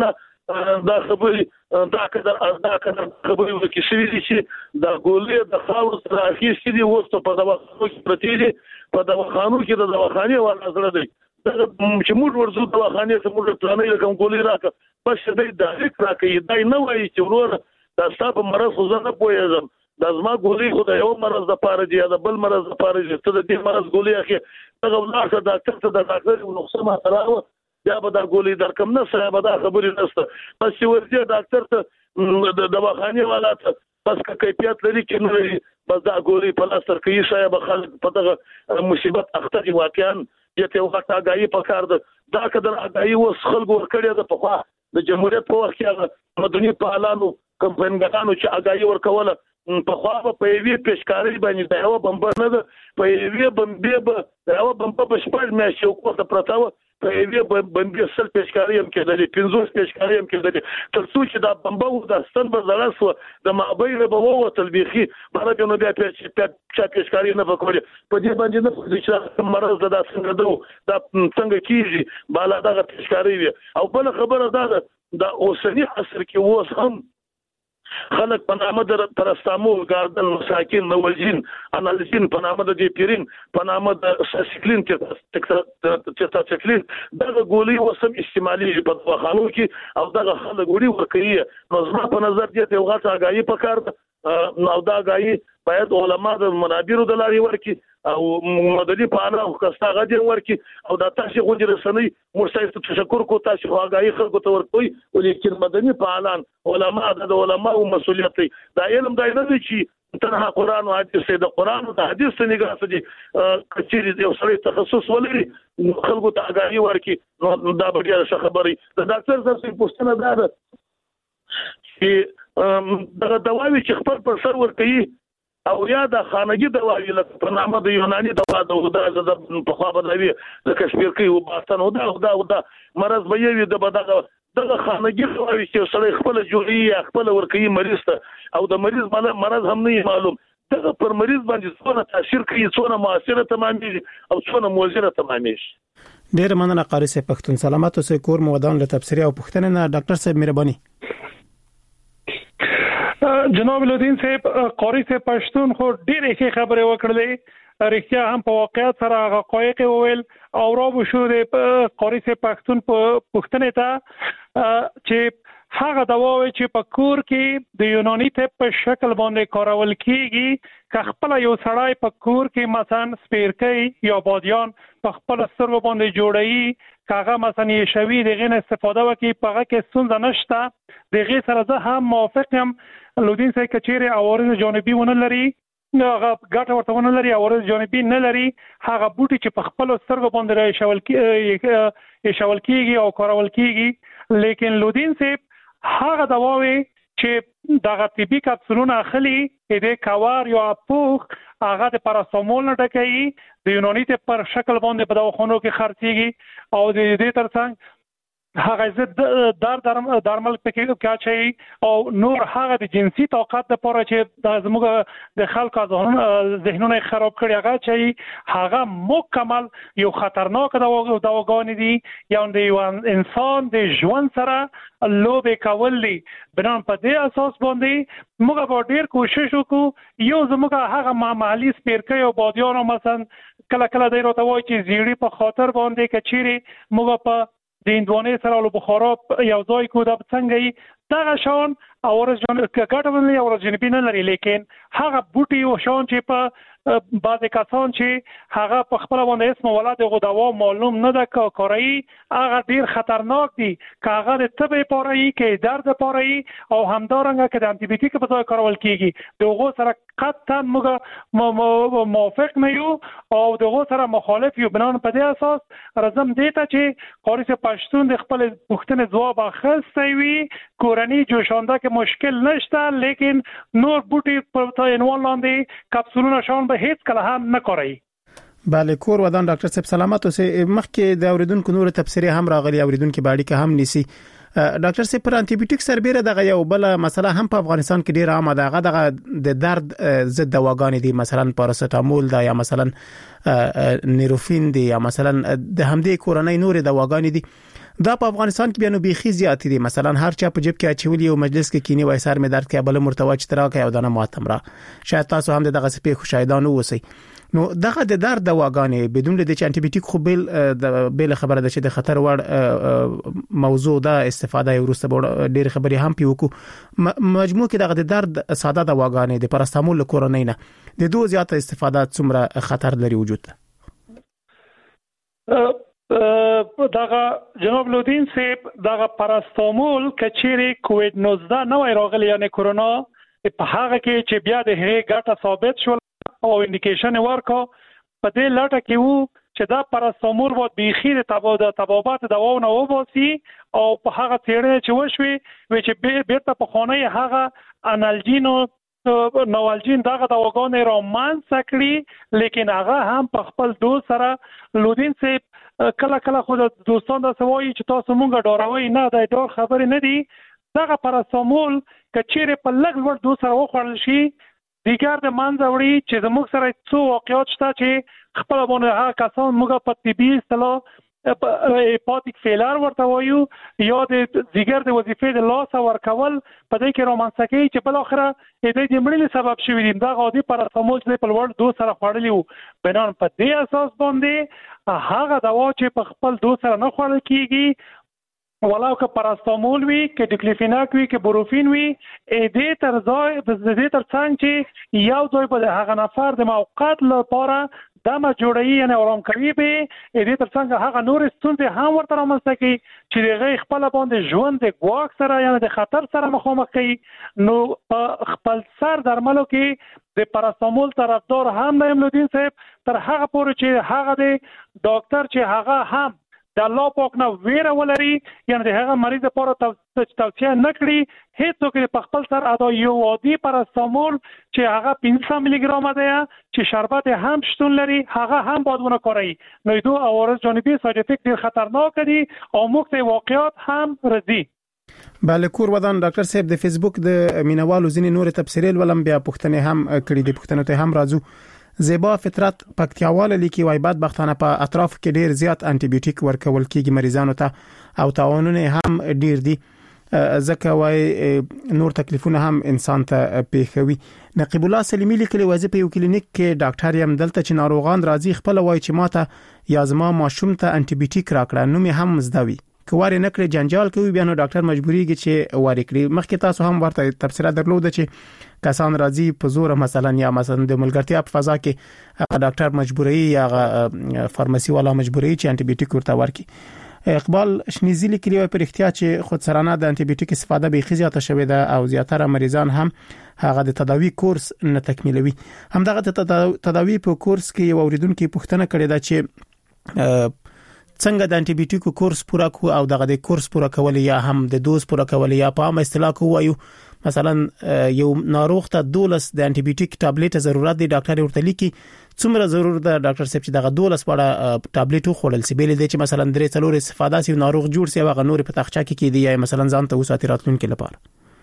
دا خبرې دا خبرې وکړي شوې دي چې دا ګولې د خاور سره اخیستې دي اوس په دواخانو کې پرتې دي په دواخانو کې د دواخانې ولا زړه دی چې موږ ورزو دواخانې ته موږ پلانې کوم ګولې راکړه بس دې دا ذکر راکړي دا نه وایي چې ورور دا تاسو مرز خو نه پوهیږم دا زما ګولې خو د یو مرز د پاره دی دا بل مرز د پاره دی ته د دې مرز ګولې اخی دا ولر د ډاکټر ته د ډاکټر نقصان راو یا به دا ګولې درکم نه سره به دا خبرې نشته بس چې ورته ډاکټر ته د دواخانې والا ته بس کیفیت لري کې نه لري بس دا ګولې په لاس تر کې صاحب خلک په دغه مصیبت اخته دي واقعا یته وخت اگاهي پکار ده دا کدر اگاهي وس خلکو ورکړي ده په خوا د جمهوریت په وخت کې مدني پالانو کمپاینګانو چې اگاهي ورکوله په خوا په یوې پیشکاري باندې دا یو بمب نه ده په یوې بمبې به یو بمب په شپږ میاشتې وکړه پرتاوه په یوې بمبې سل پیشکاري هم کېدلې 50 پیشکاري هم کېدلې تر څو چې دا بمب و د ستن په زړه سو د مابین به ووتل بيخي باندې نو بیا پیشکاري نه وکړي په دې باندې نه پوهې چې مرز دا څنګه دا څنګه کیږي بالا دا پیشکاري وي او بل خبره دا د اوسنی عصر کې اوس هم خلق په نامه د پرستامول ګاردن مساکین نوزین انالیزین په نامه د دیپیرین په نامه د ساسیکلین تکلین دغه ګولې وسم استعمالي په دواخانو کې او دغه خلک وړي ورکړي نو زما په نظر دې یو غټه اگاهي پکار نو دا اگاهي باید علما د منابرو د لاري ورکړي او مدني پانا خسته غدي ورکړي او دا تاسو غوډي رسنۍ مرسته تشکر کو تاسو اگاهي خلکو ته ورکوي ولیکن مدني پالان علما د علما او مسؤلیت دا علم دا نه دي چې تنها قران او حدیث د قران او د حدیث څخه نگاه سدي کچېری یو سړی تخصص ولري خلکو ته اگاهي ورکړي نو دا به ډیره خبري د ډاکټر صاحب پوښتنه ده چې دغه دواوی چې خپل پر سر ورکړي او یا د خانګي دواوی لکه په نامه د یوناني دوا د په خوا بدوي د کشمیر کې او باستان او دا مرز به یوي د بدغه خانګي دواوی چې سړی خپل جوړي خپل ورکړي مریض ته او د مریض مرز هم نه معلوم دغه پر مریض باندې څونه تاثیر کوي څونه موثره تمامي او څونه موثره تمامي ډیر مننه قاری صاحب پښتون سلامات اوسئ کور مودان له تبصره او پښتنه نه ډاکټر صاحب مهرباني جناب لودین صاحب قاری صاحب پښتون خو ډېرې ښه خبرې وکړلې رښتیا هم په واقعیت سره حقایق وویل او راو شو د قاری صاحب پښتون په پښتنه ته چې هغه دواوی چې په کور کې د یوناني طب په شکل باندې کارول کیږي که خپل یو سړی په کور کې مثلا سپیرکۍ یا بادیان په خپل سترګو باندې جوړي کاغه مثلا یې شوی دغه نه استفاده وکړي په کې ستونزه نشته دغه سره زه هم موافق یم لودین صاحب کچېره عوارض جانبي ونه لري هغه ګټه ورته ونه لري عوارض جانبي نه لري هغه بوټي چې په خپل سترګو باندې شول کیږي او کارول کیږي لیکن لودین صاحب هغه دواوی چې دغه طبي کپسولونه اخلي د کاوار یا پوخ هغه د پاراسټامول نه ډکې د یوناني ته پر شکل باندې په دواخانو کې خرڅيږي او د دې ترڅنګ هغه زد درمل پکې کاچي او نور هغه د جنسي طاقت لپاره چې د زموږ د خلکو ذهنونه خراب کړي هغه چې هغه مکمل یو خطرناک دواګان دي یا د انسان د ژوند سره لوبه کول دي بنان په دې اساس باندې موږ به ډیر کوشش وکړو یو زموږ هغه معمولی سپیرکۍ او بادیان مثلا کله د راته وای چې زیړی په خاطر باندې کچيري موږ په د اندوانې سره له بخارا یو ځای کو د څنګه دغه شان اورز جن کټولې اورز جنبي نه لري لیکن هغه بوټي او شان چې په بعض کسان چې هغه په خپل باندې اسم ولادت غدوا معلوم نه ده کاري هغه ډیر خطرناک دي کاغه د طب پاره کې درد پاره او همدارنګه کې د انټي بیوټیک په ځای کارول کیږي دغه سره قطعا موږ موافق نه یو او دغه سره مخالف یو بنان په دې اساس رزم دیته چې قاری صاحب پښتون د خپل پښتنه ځواب اخستې وي کورنی جوشانده کې مشکل نشته لیکن نور بوټي په عنوان لاندې کپسولونه شان به هیڅ کله هم نه کوي بله کور ودان ډاکټر صاحب سلامات اوسئ مخکې د اوریدونکو نور تبصره هم راغلي اوریدونکو باندې که هم نسی ډاکټر صاحب پر انټي بیوټیک سربېره دغه یو بل مسله هم په افغانستان کې ډیره عامه ده دغه د درد ضد دواګانې دي مثلا پاراسټامول دا یا مثلا نیروفین دی یا مثلا د همدې کورنۍ نور دواګانې دي دا په افغانستان کې بیا نو بيخي زیات دي. مثلا هر چا په جيب کې اچولي او مجلس کې کینی وای سر مې درد کوي بل مرتوا چې تراکه او دنه ماتم را شاید تاسو هم دغه سپې خوشایدانو وسی. نو دغه د درد دواګانې بدون د انټي بیوټیک خو بل خبره ده چې د خطر وړ موضوع ده استفاده ورسته ډېر خبري هم پیوکو مجموع کې دغه د درد ساده دواګانې د پاراسټامول کورونی نه د دوه زیاته استفاده څومره خطر لري وجود ده. دغه جناب لودین صاحب دغه پاراسټامول کچيري کووډ 19 نوې راغلی یعنی کورونا په هغه کې چې بیا د هغې ګټه ثابت شول او انډیکیشن ورکو په دې لټه کې وو چې دا پاراسټامول وو بيخي د تبابات دواو نه وباسي او په هغه تیرې چې وشوي چې بیرته په خونه هغه انالجینو نوالجین دغه دواګانې را مانځ کړي لیکن هغه هم په خپل دوست سره لودین صاحب کله خود دوستان دا سوایي چې تاسو مونږه ډاروي نه دا ډور خبرې نه دي. دغه پاراسټامول کچېره په لږ ور دوست سره وخوړل شي دیګر د منځوري چې زموږ سره څو واقعیات شته چې خپل باندې هغه کسان موږ په طبي اصطلاح هیپاتیک فیلر ورته وایو یا د دیګر د وظیفې د لاس ورکول په دې کې رومانسکي چې بل اخره د مړینې سبب شوی دی. دا غوډي پاراسټامول چې په لوړ دوست سره خوړلی وو بنان په دې اساس باندې هغه دوا چې په خپل دوست سره نه خوړل کیږي ولاو که پاراسټامول وی که ډیکلیفیناک وی که بروفین وی دې تر څنګ چې یو ځای په هغه نفر د موقت لپاره دمه جوړي یعنی آرام کوي به دې تر څنګ هغه نور ستونزې هم ورته رامنځته کوي چې دغه خپل باندې ژوند د ګواښ سره یعنی د خطر سره مخامخ کوي. نو خپل سر درملو کې د پاراسټامول طرفدار هم نه لودین صاحب تر هغه پورې چې هغه د ډاکټر چې هغه هم د الله پاک نه ویره ولري یعنی د هغه مریض لپاره توصیه نکړي هیڅوک په خپل سر ادا یو عادي پاراسټامول چې هغه 500 ملي ګرام ده چې شربت هم شتون لري هغه هم باید ونه کاري. نو دوه عوارض جانبي ساید افیکټ ډیر خطرناک دي او موږ واقعیات هم رضی. بله کور ودان ډاکټر صاحب د فیسبوک د مینوالو ځینې نور تبصریل ولم بیا پښتنه هم کړي دي پښتنه ته هم راځو. زیبا فطرت پکتیاواله لیکي وای بدبختانه په اطراف کې ډیر زیات انټي بیوټیک ورکول کیږي مریضانو ته او تاوانونه هم ډیر دي ځکه وای نور تکلیفونه هم انسان ته پیښوي. نقیب الله سلیمی لیکلي وظیفه یو کلینیک کې ډاکټر یم دلته چې ناروغان راځي خپل وای چې ماته یا زما ماشوم ته انټي بیوټیک راکړه نو می هم مزدوي کواري نکړي جنجال کوي بیا نو ډاکټر مجبوریږي چې واري کړي. مخکې تاسو هم ورته تفسیر درلود چې کسان راځي په زور مثلا یا مثلا د ملګرتیا په فضا کې ډاکټر مجبوري یا فارماسي والا مجبوري چې انټي بیوټیک ورته ورکي. اقبال شنیزی لیکلی و پر احتیاط چې خودسرانه د انټي بیوټیک استفاده به خزیاته شوې ده او زیاتره مریضان هم هغه د تداوی کورس نه تکمیلوي. هم دغه تداوی په کورس کې یو اوریدونکو پوښتنه کړې ده چې څنګه د انټي بیوټیک کورس پورا کو او دغه د کورس پورا کول یا هم د دوز پورا کول یا په عام اصطلاح کوو مثلا یو ناروغ ته 12 د انټي بیوټیک ټابلیټ ضرورت دی ډاکټر ورته لیکي څومره ضرور ده ډاکټر صاحب چې دغه 12 پړه ټابلیټ خوړل سی بیل دي چې مثلا 3 استفاده سي ناروغ جوړ سی هغه نور په تخچا کې کیدی یا مثلا ځان ته وساتي راتلونکي لپاره.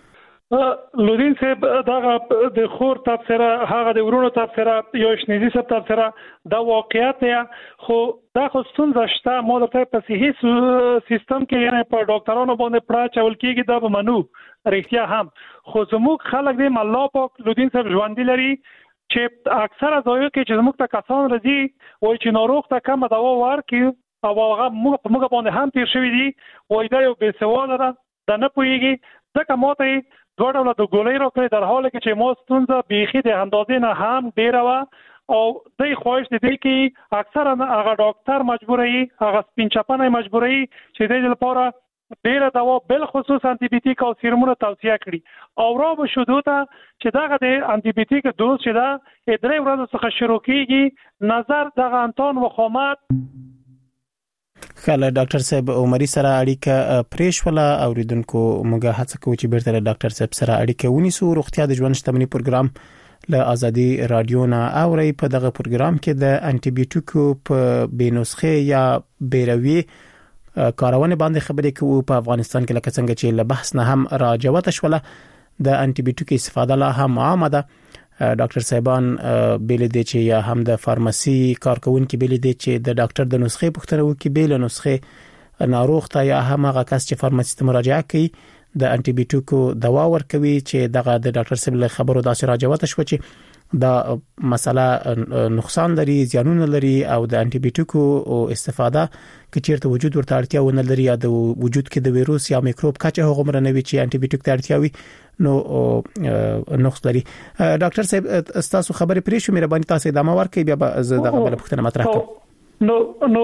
لودین صاحب دغه د خور تفسیر هغه د ورونو تفسیر یو شنیزي صاحب تفسیر دا واقعیت خو دا خو ستونزه شته مو د په صحي سیستم کې یعنی په ډاکټرانو باندې پړه چول کیږي دا به منو رښتیا هم خو زموږ خلک د الله پاک لودین صاحب ژوند لري چې اکثره ځایو کې چې زموږ ته کسان راځي وایي چې ناروغ ته کوم دوا ورکړي او هغه موږ باندې هم تیر شوی دی وایي دا یو بې سواده ده نه پوهیږي ځکه ماته دوه ډول د ګولۍ راکړي در حال کې چې مو ستونزه بیخي د اندازې نه هم ډیره و او د خواهش د دې کې اکثره هغه ډاکټر مجبوري هغه سپینچپنه مجبوري چې د لپاره ډیره دوا بل خصوص انټي بیوټیک او سیرومونه توصیه کړي او را به شودو ته چې دغه د انټي بیوټیک دوز چې دا 3 ورځې څخه شروع کیږي نظر دغه انتون وخامت خاله ډاکټر صاحب عمري سره اړیکه پریښوله اوریدونکو موږ هڅه کوو چې بیرته ډاکټر صاحب سره اړیکه ونیسو. روغتیا د ژوند شتمنۍ پروګرام له ازادي رادیو نه اوري په دغه پروګرام کې د انټي بیوټیکو په بنسخه یا بیروي کارونه باندې خبرې کوو. په افغانستان کې لکه څنګه چې له بحث نه هم راجوته شوله د انټي بیوټیک استفاده لا هم عامه ده. ډاکټر صاحبان بیل دي چې یا هم د فارماسي کارکونکو بیل دي چې د ډاکټر د نسخې پوښتنه وکړي بیل نسخې ناروغ ته یا هم هغه کس چې فارماسي ته مراجعه کوي د انټي بیوټیکو دوا ورکوي چې دغه د ډاکټر صاحب له خبرو داسې راجوته شو چې دا مسله نقصان لري زیانونه لري او د انټي بیوټیکو استفاده کچیرته وجود ورته اړتیا ونه لري یا د وجود کې د ویروس یا میکروب کچه هغه مر نه وي چې انټي بیوټیک ته اړتیا وي نو نقص لري. ډاکټر صاحب تاسو خبرې پرې شو مهرباني تاسو ادامه ورکړئ بیا زه دغه بل پوښتنه مطرح کوم. نو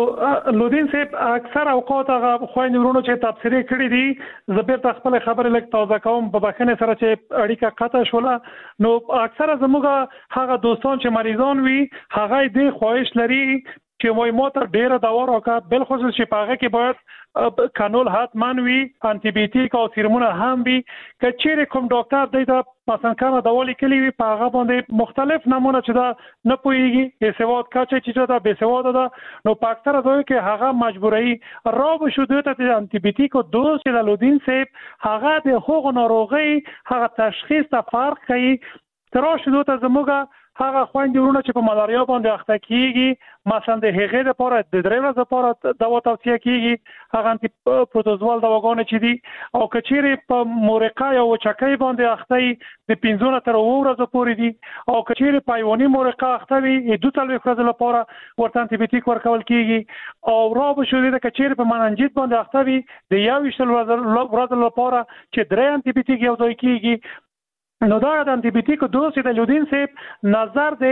لودین صاحب اکثر اوقات هغه خويندې ورونو چې تفسیری کړی دي زبر خپل خبره لیک تازه کوم په بخنه سره چې اړیکه قطع شوله. نو اکثر زموږ هغه دوستان چې مریضان وي هغه دې خواهش لري چې وای مو ته ډیره دوا راکړه بل خصوص چې پاغه کې باید قانون حتمان وي انټي بیوټیک او سیرمونه هم وي کچېره کوم ډاکټر دی مثلا کنه دوا لیکلي وي پاغه باندې مختلف نمونه چې دا نه پويږي بے سواد کچې چې دا بے سواد ده نو پاکستان دوی کې هغه مجبورای را به شو ته انټي بیوټیک او دوز چې د لودین صاحب هغه د هغو ناروغي هغه تشخیص ته فرق کوي تر شو ته زموږه هغه خويندې ورونه چې په ملاریا باندې اخته کیږي مثلا د هغې لپاره د درې ورځې لپاره دوا توصیه کیږي هغه انټي پروتوزوال دواګانې چې دي او کچېره په مورقه یا وچکۍ باندې اخته د 15 تر 20 ورځې پورې دي او کچېره پایونی مورقه اخته وي د 2 ورځې لپاره ورته انټي بیوټیک ورکول کیږي او را به شو د کچېره په مننجیت باندې اخته وي د 21 ورځې لپاره چې 3 انټي بیوټیک یو ځای کیږي. نو دا د انټي بیوټیک دوز د لودین صاحب نظر د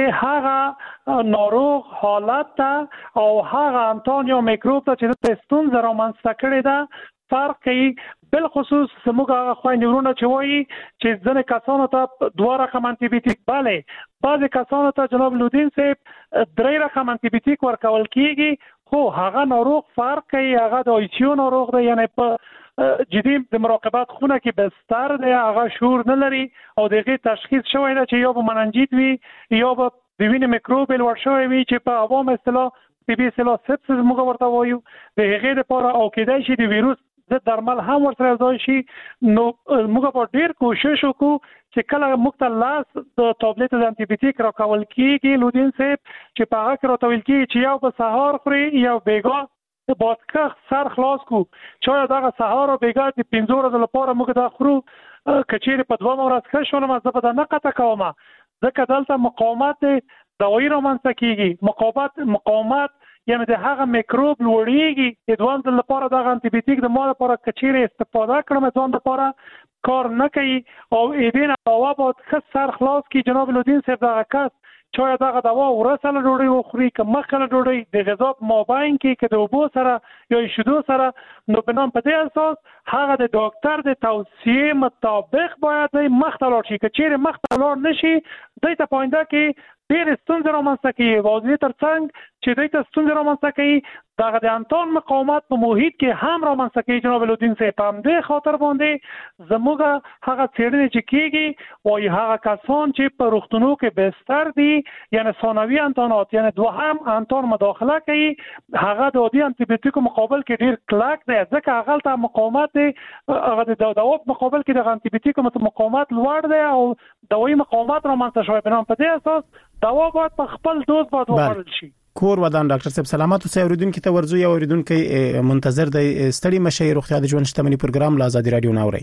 هغه ناروغ حالت ته او هغه انټونیو میکروب ته چې د ستونزې رامنځته کړي ده فرق کوي. بل خصوص زموږ خويندې ورونه چې وایي چې ځنې کسانو ته 2 رقم انټي بیوټیک بله بعض کسانو ته جناب لودین صاحب 3 رقم انټي بیوټیک ورکول کیږي خو هغه ناروغ فرق کوي هغه د آیسیو ناروغ دی یعنی په جدي د مراقبت خونه کې بستر دی هغه شور نه لري او دغه تشخیص شوی دی چې یا به مننجیت وي یا به د وینې میکروب ور شوی وي چې په عوام اصطلاح پی بي سیلا سپسس موږ ورته وایو د هغې لپاره او کېدای شي د ویروس د درمل هم ورسره ځای شي. نو موږ په ډیر کوشش وکړو چې کله موږ ته لاس د ټابلیټ د انټي بیوټیک راکول کیږي لودین صاحب چې په هغه کې راټول کیږي چې یو په سهار خوري یا بیګا بادکه سر خلاص کو چې دا سهار او بیګا د 15 ورځې لپاره موږ دا خورو کچېره په 2 ورځې کې شونه مزه په نه قطع کومه ځکه دلته مقاومت دوايي رومانسه کیږي مقاومت یعنی د هغه میکروب لوړیږي د دوام د لپاره د انټي بیوټیک د مال لپاره کچېره استفاده کړم ځوان لپاره کار نه کوي او اېدین دوا باید خسر خلاص کی جناب لودین صاحب دغه کس چای دغه دوا ورسره ډوډۍ وخوري که مخکله ډوډۍ د غذا مابین کې که د اوبو سره یا شیدو سره نو بنام په دې اساس هغه د ډاکټر د توصیه مطابق باید مخته لاړ شي که چیرې مخته لاړ نشي دوی ته پاینده کې ډېر ستونزې رامنځته کوي واضح ترڅنګ چې دوی ته ستونزې رامنځته کوي دغه د انټون مقاومت په محیط کې هم رامنځته کوي جناب لودین صاحب په همدې خاطر باندې زموږ هغه څېړنې چې کېږي وایي هغه کسان چې په روغتونو کې بستر دي یعنی ثانوي انټونات یعنی دوهم انټون مداخله کوي هغه د عادي انټي بیوټیکو مقابل کې ډېر کلک دی ځکه هغه ته مقاومت دی هغه د دوا مقابل کې د انټي بیوټیکو مقاومت لوړ دی او دوايي مقاومت رامنځته شوی بنام په دې اساس دوا باید په خپل دوز باید وخوړل شي. کور ودان ډاکټر صاحب سلامات اوسئ اوریدونکو ته ورزو یا اوریدونکو منتظر دی ستړي مشه روغتیا د ژوند شتمنۍ پروګرام لا آزادي رادیو ناوړي.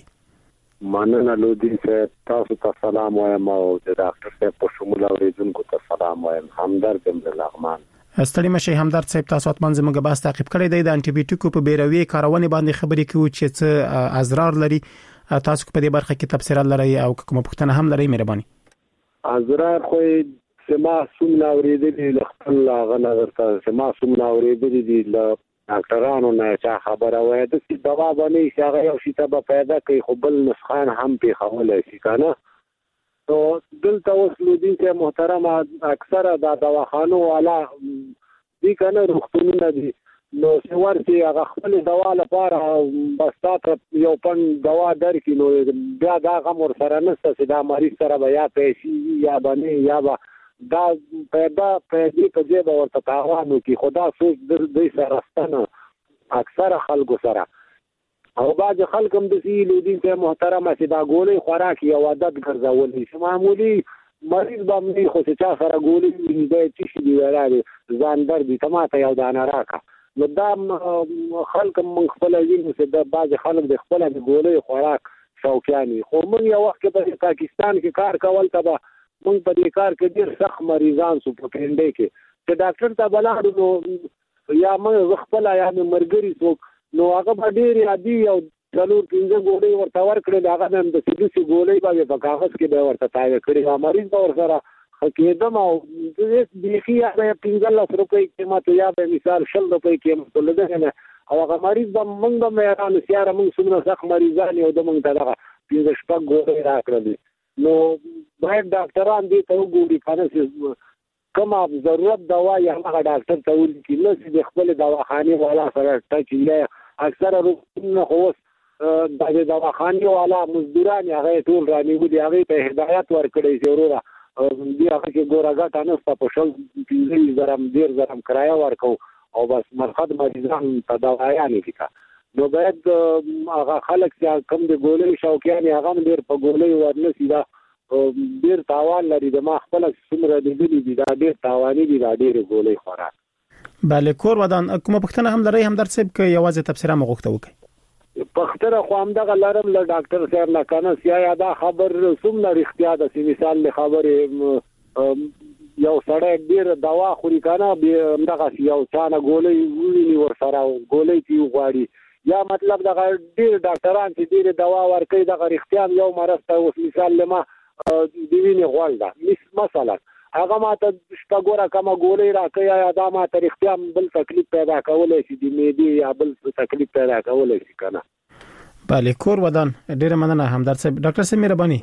مننه لودین صاحب تاسو ته سلام وایم او د ډاکټر صاحب په شمول اوریدونکو ته سلام وایم همدرد د لغمان. ستړي مشه همدرد صاحب تاسو اتمن زموږ باس تعقیب کړی دی د انټي بیوټیکو په بیروي کارونې باندې خبرې کوي چې څه اضرار لري تاسو په دې برخه کې تفسیرات لري او کومه پوښتنه هم لري مهرباني. اضرار خو سما سومنا اوریدلې لخل غنظر ته سما سومنا اوریدلې دي ل ډاکټرانو نه چا خبره وای د څه دوا باندې چې هغه یو شی ته پیدا کوي خو بل نسخان هم په خوله شي کنه نو دلته اوس لودین ته محترم اکثره د دواخانو والا دي کنه روغتونونه دي نو څور چې هغه خپل دوا لپاره بس تاسو یو پن دوا درکې نو بیا دا غمر سره نسته چې دا مریض سره بیا پیسې یا باندې یا با دا پیدا په جیب ورته تاوانو کې خدا سوچ د دې سره ستنه اکثره خلکو سره او بعض خلک هم د دې لودین ته محترمه چې دا ګولې خوراک یو عادت ګرځولې چې معمولی مریض باندې خو چې چا سره ګولې دې چې شي دی راځي ځان درد دي تماته یو دانه راکا نو دا خلک من خپل ویني چې د بعض خلک د خپل د ګولې خوراک شوقیاني خو موږ یو وخت په پاکستان کې کار کول تبا موږ په دې کار کې ډېر سخت مریضان سو په کینډې کې چې ډاکټر ته بلاړو نو یا موږ خپل یا مرګري څوک نو هغه په ډېر عادي او څلور پنځه ګولې ورته ورکړل هغه هم د سیدي ګولې باندې په کاغذ کې به ورته تایید کړی مریض به ورسره کېدم او د بیخي هغه 15 روپۍ قیمت یا به مثال 10 روپۍ قیمت لږه او هغه مریض به موږ به مېرانو سیاره موږ څومره سخت مریضان یو د موږ ته هغه 15 شپږ ګولې راکړلې نو باید ډاکټران دې ته وګوري کنه چې کومه ضرورت دوا یا هغه ډاکټر ته ولکي نو چې خپل دواخانه والا سره ټچ یې اکثره روغتون خو د دواخانه والا مزدوران هغه ټول رانیولي هغه ته هدایت ورکړي چې وروره دی هغه کې ګورګه تاسو په شل 15,000 کرایه ورکو او بس مرخد مریضان په دوايانې کې نو باید هغه خلک چې کم د ګولې شوقیان هغه ډیر په ګولې ورنسي دا ډیر تاوان لري د ما خپل څومره دي دا ډیر تاواني دي دا ډیر ګولې خوراک بله کور ودان کومه پښتنه هم لري هم در صاحب کې یوازې تفسیره مغوښته وکي پختره خو هم دغه لرم له ډاکټر صاحب نه کنه سیا دا خبر څومره اړتیا ده چې مثال له خبره یو سړی ډیر دوا خوري کنه دغه یو څانه ګولې ویني ور سره ګولې چې غواړي یا مطلب دغه ډیر ډاکټران چې ډیر دوا ورکوي دغه اړتیا یو مرسته اوس مثال لما دی ویني غواړي مثلا هغه ماته شپګوره کما ګولې راکې یا دا ماته اړتیا بل تکلیف پیدا کولای شي د معدې یا بل تکلیف پیدا کولای شي کنه بله کور ودان ډیر مننه همدار صاحب ډاکټر صاحب مهرباني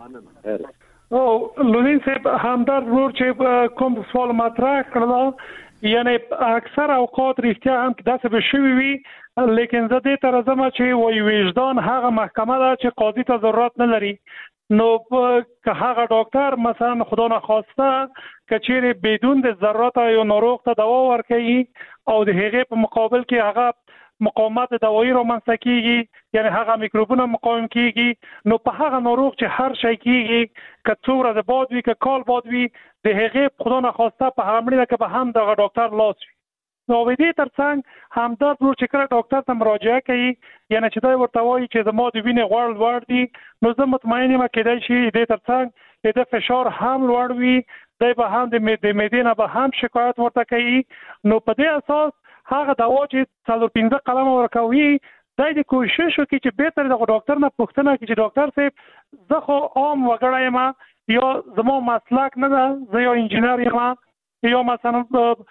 او لودین صاحب همدار ورور چې کوم سوال مطرح کړل یعنی اکثر اوقات رښتیا هم داسې به شوي وي لیکن زه دې ته راځم چې وای وجدان هغه محکمه ده چې قاضي ته ضرورت نه لري نو که هغه ډاکټر مثلا خدا نخواسته کچېره بدون د ضرورت یو ناروغ ته دوا ورکوي او د هغې په مقابل کې هغه مقاومت دوايي رامنځته کیږي یعنی هغه میکروبونه مقاوم کیږي نو په هغه ناروغ چې هر شي کیږي که څو ورځې بعد وي که کال بعد وي د هغې خدا نخواسته په هغه مړینه کې به هم دغه ډاکټر لاس وي نو دې ترڅنګ همدارد ورور چې کله ډاکټر ته مراجعه کوي یعنی چې دا ورته وایي چې زما د وینې غوړ لوړ دي نو زه مطمئن یم کېدای شي دې ترڅنګ د فشار هم لوړ وي دی به هم د معدې نه به هم شکایت ورته کوي نو په دې اساس هغه دوا چې 15 قلم ورکوي دای د کوشش وکړي چې به تر دغه ډاکټر نه پوښتنه کوي چې ډاکټر صاحب زه خو عام وګړی یم یا زما مسلک نه ده زه یو انجینر یم یا مثلا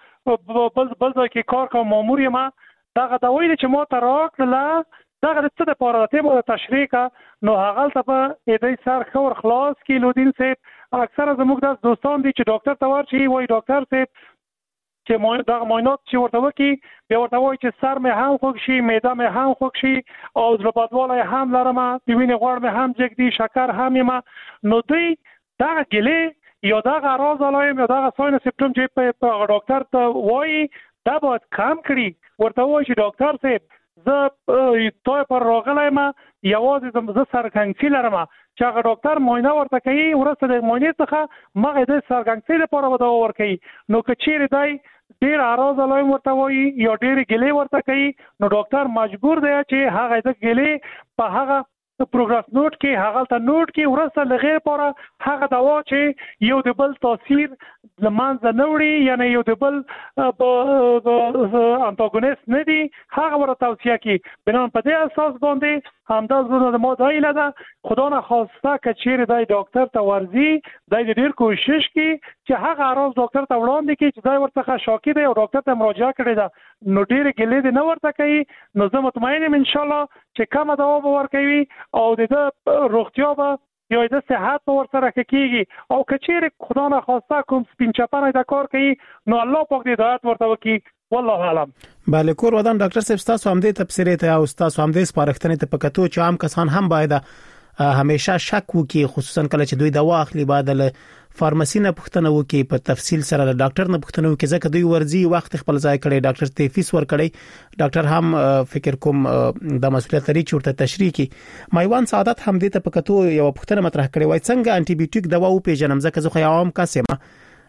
بل ځای کې کار کوم مامور یم دغه دوايي چې ما ته راکړله دغه څه د پاره ته مو تشریح کا نو هغه ته په دې سر خور خلاص کې لودین صاحب اکثر زموږ د دوستان دي چې ډاکټر ته ورشي وای ډاکټر صاحب چې دغه معاینات چې ورته وکي بیا ورته وای چې سر مې هم خوږ شي معده مې هم خوږ شي او زړه بدوالی هم لرم د وینې غوړ مې هم جګ دي شکر هم یم نو دوی دغه ګلې یا دغه راز علایم یا دغه ساين سیمپټوم چې په ډاکټر ته وایي دا باید کم کړي ورته وایي چې ډاکټر صاحب زه توی پر راغلی ما یوازې زه سرګنګسي لرم چې هغه ډاکټر معاینه ورته کوي وروسته د معاینې څخه مغه د سرګنګسي لپاره به دوا ورکوي نو که چیرې دی ډیر اراز علایم ورته وایي یا ډیر ګلې ورته کوي نو ډاکټر مجبور دی چې هغه د ګلې په هغه پروګرس نوٹ کې هغه ته نوٹ کې ورسره لغیر لپاره هغه دوا چې یو د بل تاثیر لمانځه نه وړي یعنی یو د بل انټاګونیست نه دي هغه ورته توصیه کوي بنان په دې اساس باندې همدا زونه د ما دایله ده خدا نه خواسته که چیرې دای ډاکټر ته ورځي دای ډیر کوشش کوي چې هغه اراز ډاکټر ته وړاندې کړي چې دای ورته شاکي دی او ډاکټر ته مراجعه کړي ده نو ډیر ګلې دې نه ورته کوي نو زه مطمئن یم ان شاء الله چې کومه دوا به ورکوي او د روغتیا به یا د صحت په ورسره کېږي او کچېره خدا نه خواسته کوم سپین چپنه د کار کوي نو الله پاک دې هدایت ورته وکړي والله اعلم بله کور ودان ډاکټر صاحب تاسو هم دې تفسیرې ته او تاسو هم دې سپارښتنې ته پکاتو چې عام کسان هم باید همیشه شک وکړي خصوصا کله چې دوی دوا اخلي بعد له فارماسي نه پوښتنه وکړي په تفصیل سره د ډاکټر نه پوښتنه وکړي ځکه دوی ورځي وخت خپل ځای کړي ډاکټر ته فیس ور کړي ډاکټر هم فکر کوم د مسؤلیت لري چې ورته تشریح کړي مایوان سعادت هم دې ته پکاتو یو پوښتنه مطرح کړي وای څنګه انټي بیوټیک دوا او پیژنم ځکه زه خو عام کس یم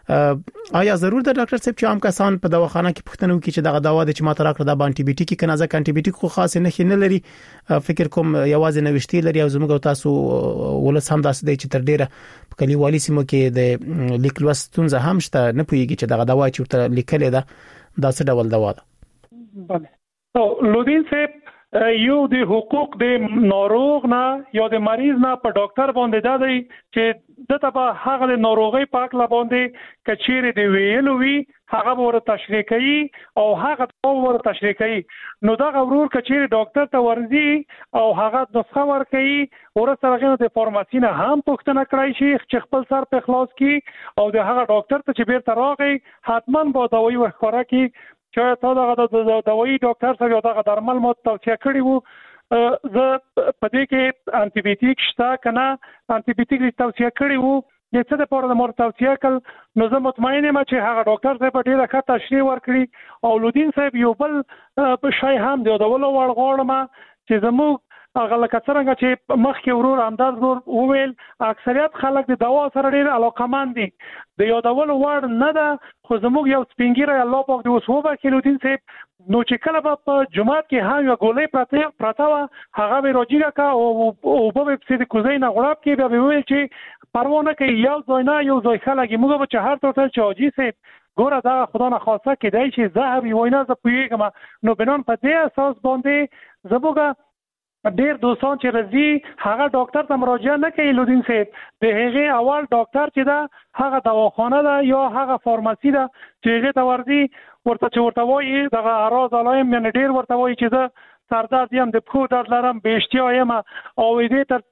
آیا ضرور ده ډاکټر صاحب چې عام کسان په دواخانه کې پوښتنه وکړي چې دغه دوا د چې ماته راکړه د انټي بیوټیک کنه ځکه انټي بیوټیک خو خاص نه لري فکر کوم یوازې نوښتي لري او زموږ تاسو ولس هم داسې دی چې تر ډیره په کلیوالي سیمو کې د لیک لوستونځ هم شته نه پوهیږي چې دغه دوا چې ورته لیکل ده دا څه ډول دوا ده. بله نو لودین صاحب یو د حقوق د ناروغ نه یا د مریض نه په ډاکټر باندې دا دی چې دته به هغه د ناروغي پاک لا باندې کچېره دی ویلو وی هغه ورته تشریح کوي او هغه ورته تشریح کوي نو دا غوړور کچېره ډاکټر ته ورځي او هغه نسخه ورکوي ورته هغه د فارماسي نه هم پوښتنه کوي چې خپل سر په خلاص کی او د هغه ډاکټر ته چې بیرته راغی حتما به دوايي ورکړه کی چې تا دا دوايي ډاکټر سره دا درمل مو توصیه کړی وو زه په دې کې انټي بیوټیک شته کنه انټي بیوټیک توصیه کړی وو چې څه د پاره د مور توصیه کړ نو زه مطمئن یم چې هغه ډاکټر صاحب ډیره ښه تشریح ورکړي او لودین صاحب یو بل په شای هم دی دا ول ورغړم چې زموږ هغه لکه څنګه چې مخکې ورور انداز ورور وویل اکثریت خلک د دوا سره ډیر علاقمند دي د یادول وړ نه ده خو زموږ یو سپینګیره الله پاک د وسوبه کلودین صاحب نو چې کله په جمعات کې هم یو ګولې پراته هغه به راځي کا او په سید کوزای نه غړاب کې به ویل چې پروانه کې یو ځای نه یو ځای خلک موږ به چهار ټوټل چاجي صاحب ګوره دا خدا نه خاصه کېدای چې زهر یو نه ز پویګم نو بنان په دې اساس باندې زبوګه ډیر دوستان چې راځي هغه ډاکټر ته مراجعه نه کوي لودین صاحب د هغه اول ډاکټر چې دا هغه دواخانه ده یا هغه فارماسي ده چې هغه ته ورته وایي دغه اراز علایم یعنی ډیر ورته وایي چې دا سردرد یم د پښو درد لرم بهشتیا یم او دې تر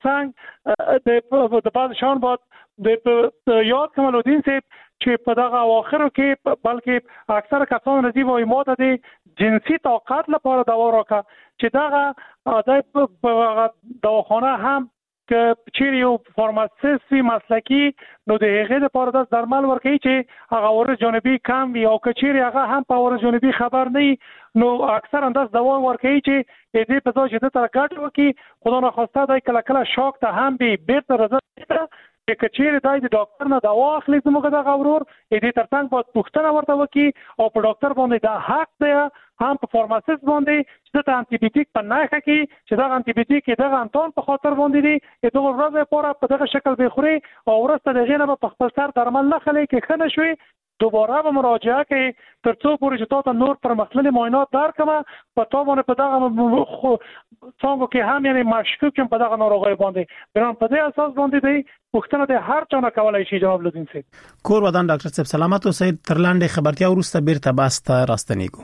څنګ د بعض شان بعد د یاد کوم لودین صاحب چې په دغه اواخرو کې بلکې اکثر کسان راځي وایي ماته د جنسي طاقت لپاره دوا راکړه چې دغه د دواخانه هم که چیرې یو فارماسیست وي مسلکي نو د هغې لپاره داس درمل ورکوي چې هغه عوارض جانبي کم وي او که چیرې هغه هم په عوارض جانبي خبر نه وي نو اکثر انداز دوا ورکوي چې دې په ځای چې د تر ګټ وکړي خدا نخواسته دی کله کله شاک ته هم به بیرته راځي چې کچېره دای د ډاکټر نه دوا اخلي زموږ د غوړور دې ترڅنګ په پښتنه ورته وکي او په ډاکټر باندې دا حق دی هم په فارماسیست باندې چې د انټي بیوټیک په ناخه کې چې دا انټي بیوټیک دغه انټون په خاطر باندې دی دغه ورځ لپاره په دغه شکل به خوري او ورسته دغه نه په خپل سر درمل نه خلې کې خنه شوي دوباره به مراجعه کوي ترڅو پورې چې تاسو نور پر مخلل معاینات درکمه په تاسو باندې په دغه څنګه کې هم یعنی مشکوک په دغه ناروغي باندې بران په دې اساس باندې دی پښتنه د هر چا نه کولای شي جواب لودین صاحب کور ودان ډاکټر صاحب سلامت اوسئ تر لاندې خبرتیا ورسته بیرته باسته راستنیګو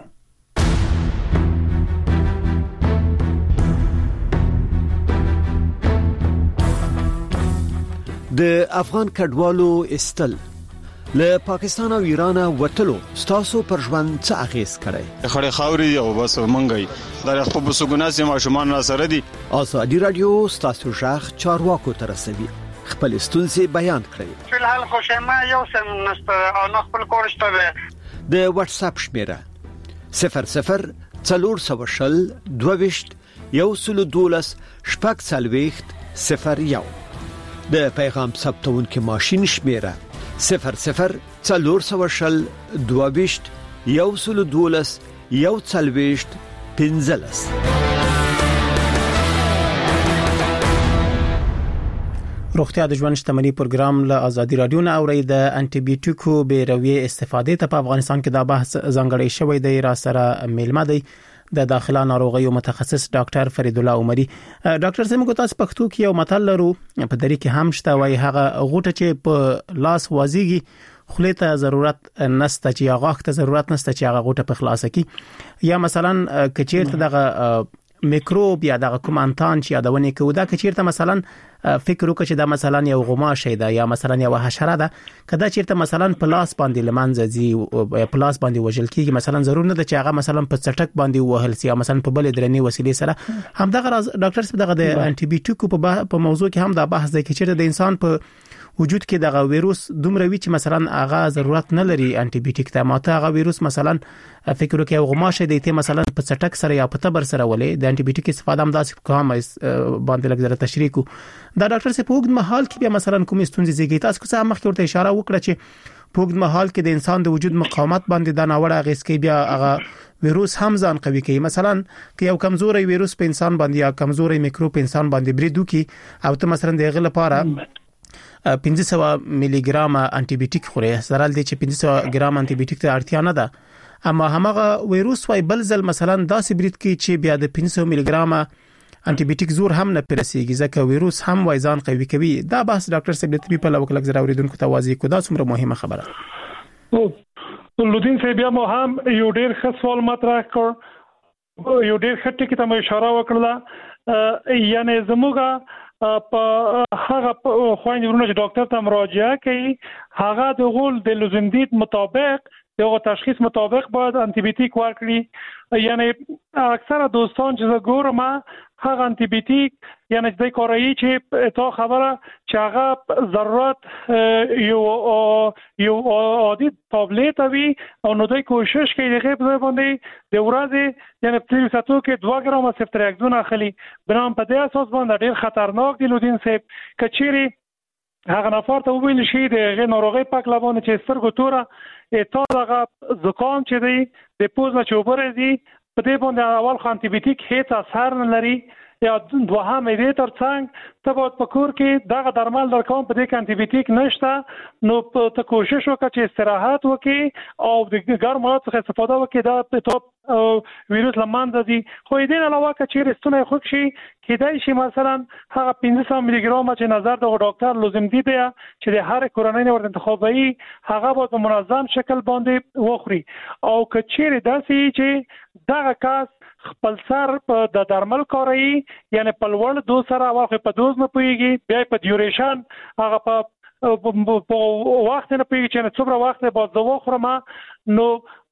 د افغان کډوالو استل له پاکستان او ایران وټلو ستاسو پر ژوند څه اغیز کړي خړې خاوري او بس منګي د خپل بسګوناس ماشومان را سره دي ازادي رادیو ستاسو ژغ چارواکو تر رسوي خپل ستونزې بیان کړئ فلحال خوشاله یو سم نشته او خپل کورشته د واتس اپ شمیره 00 420 22 112 شپږ څلوېښت 01 د پیغام ثبتونکو ماشين شمیره 00 420 22 112 112 15 روغتیا د ژوند شتمنۍ پروګرام له ازادي رادیو نه اوري د انټي بیوټیکو بیروي استفادې ته په افغانستان کې دا بحث ځانګړی شوی دی را سره میلمه دی د داخله ناروغیو متخصص ډاکټر فرید الله عمري ډاکټر سیمه کو تاسو پښتو کې یو متل لرو په دری کې هم شته وای هغه غوټه چې په لاس وازیږي خله ته ضرورت نسته چې هغه ته ضرورت نسته چې هغه غوټه په خلاصه کی یا مثلا کچیرته دغه میکروب یا دغه کوم انتان چې یادونه کوي دا کچیرته مثلا فکر وکړي چې دا مثلا یو غماشه ده یا مثلا یو حشره ده کدا چیرته مثلا پلاس باندې لمنځه زی پلاس باندې وژل کیږي مثلا ضرور نه ده چې هغه مثلا په چټک باندې وهل سي یا مثلا په بل درنې وسیلې سره هم دغه ډاکټر صاحب دغه د انټي بیوټیکو په موضوع کې هم دا بحث دی چې چیرته د انسان په وجود کې دغه وایروس دومره وی چې مثلا هغه ضرورت نه لري انټي بیوټیک ته ماته هغه وایروس مثلا فکر وکړي او غماشه دی ته مثلا په چټک سره یا په تبر سره ولې د انټي بیوټیک استفاده هم داسې کوم باندې لږ زره تشریح کو دا ډاکټر صاحب په وګړي محل کې بیا مثلا کوم ستونزې زیږي تاسو څه مخکې ورته اشاره وکړه چې په مهال کې د انسان د وجود مقاومت باندې د ناوړه اغیز کوي بیا هغه ویروس هم ځان قوي کوي. مثلا که یو کمزوري ویروس په انسان باندې یا کمزوري میکروب په انسان باندې برید وکي او ته مثلا د غل لپاره 1500 ملي ګرام انټي بیوټیک خوري، سره د 1500 ګرام انټي بیوټیک ته اړتیا نه ده، اما همغه ویروس وای بل ځل مثلا داسې برید کوي چې بیا د 500 ملي ګرام انټي بیوټیک زور هم نه پرسیږي ځکه ویروس هم وای ځان قوي کوي. دا بحث ډاکټر صاحب د طبي په لوک لګ زرا اوریدونکو ته واضح کو دا څومره مهمه خبره. لودین صاحب بیا مو هم یو ډیر ښه سوال مطرح کړ، یو ډیر ښه ټکی ته مې اشاره وکړه، یعنی زموږه په هغه خويندې ورونه چې ډاکټر ته مراجعه کوي هغه د غول د لوزندید مطابق دغه تشخیص مطابق باید انټي بیوټیک ورکړي. یعنی اکثره دوستان چې ګورم هغه انټي بیوټیک یعنی د کورایي چې تا خبره چې هغه ضرورت یو عادي ټابلیټ وي او نو دوی کوشش کوي دغه په باندې د ورځې یعنی په ساتو کې 2 ګرام سفټریکزون اخلي، بنام په دې اساس باندې ډیر خطرناک دی. لودین صاحب کچيري هغه نفر ته ویل شي د ناروغي پاک لبانه چې سترګو توره تا دغه زکام چې دی د پوز نه چوبره دی په دې باندې اول خو انټي بیوټیک هیڅ اثر نه لري یا دوهم دې ترڅنګ ته په پکور کې دغه درمل درکوم په دې کې انټي بیوټیک نشته، نو ته کوشش وکړه چې استراحت وکړي او د ګرم حالت څخه استفاده وکړي دا ته ویروس لمانځي دي. خو دې علاوه چې رستونه خوښ شي کېدای شي مثلا هغه 1500 ملي ګرام چې نظر د ډاکټر لازم دي چې د هر کورنۍ ورته انتخابي هغه په منظم شکل باندې وخوري، او کچېره داسې چې دغه کاس خپل سر په د درمل کاري یعنی په لوړ دوز سره واخې په دوز نه پويږي، بیا په ډیوریشن هغه په وخت نه پويږي چې څومره وخت به دوا خورم، نو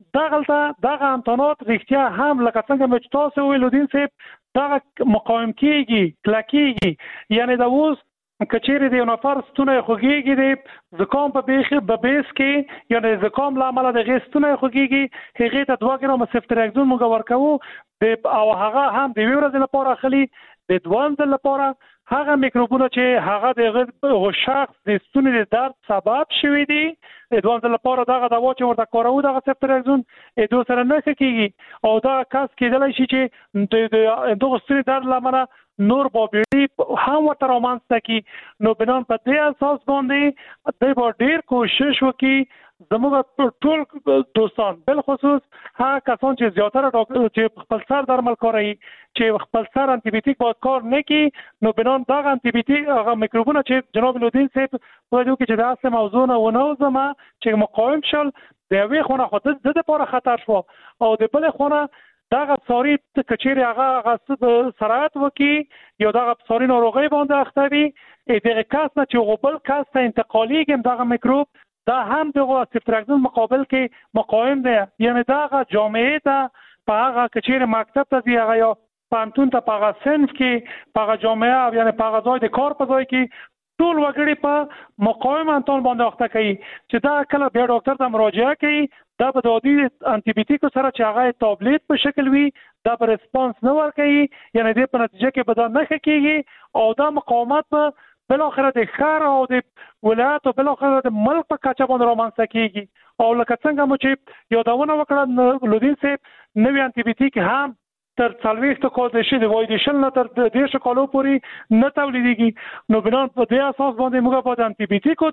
دغه امتحانات رښتیا هم لکه څنګه چې تاسو ویلو دین صاحب دغه مقاوم کیږي کلکیږي، یعنی د اوس کچېره دی نفر ستونه خوږیږي د زکام په بیخ په بیس کې یعنی زکام لامل د غستونه خوږیږي هغه ته 2 ګرام سفټریکزون موږ ورکوو او هغه هم د ویروس لپاره خلی د دوام لپاره هغه میکروبونه چې هغه د شخص د ستوني د درد سبب شوي دي د دوام لپاره دغه دوا چې ورته کارو دغه سفټریکزون د سره نه کیږي او دا کاس کېدلی شي چې دغه ستوني درد لامل نور بابیری هم ورته رومانس کی، نو بنان په دې اساس باندې د با ډیر کوشش وکي زموږ ټول دوستان بل خصوص هغه کسان چې زیاتره چې خپل سر درمل کوي چې خپل سر انټي بیوټیک باید کار نه کوي، نو بنان دغه انټي بیوټیک هغه میکروبونه چې جناب لودین صاحب په دې کې چې د اصل موضوع نه ونه زما چې مقاوم شول د یوې خونه خو د لپاره خطر شو او د بل خونه دغه ساري کچېره هغه سرعت وکي یو دغه ساري ناروغي باندې اختري دغه کاس نه چې غوبل کاس ته انتقالي کوم دغه میکروب دا هم دغه سفټریکزون مقابل کې مقاوم دی، یعنی دغه جامعه ته په هغه کچېره مکتب ته دی هغه یا پانتون ته په هغه صنف کې په هغه جامعه یعنی په هغه ځای د کار په ځای کې ټول وګړي په مقاوم انتون باندې اخته کوي چې دا کله بیا ډاکټر ته مراجعه کوي دا په دادي انټي بیوټیک سره چې هغه ټابلیټ په شکل وي دا په ریسپانس نه ورکوي، یعنی د په نتیجه کې به دا نه کېږي او دا مقاومت په بل اخر د خار او د ولایت او بل اخر د ملک په کچه باندې رومانس کېږي، او لکه څنګه مو چې یادونه وکړه لودین صاحب نوې انټي بیوټیک هم تر 40 کال د شي د وایډیشن نه تر 10 کالو پورې نه تولیدېږي، نو بنا په دې اساس باندې موږ په انټي بیوټیکو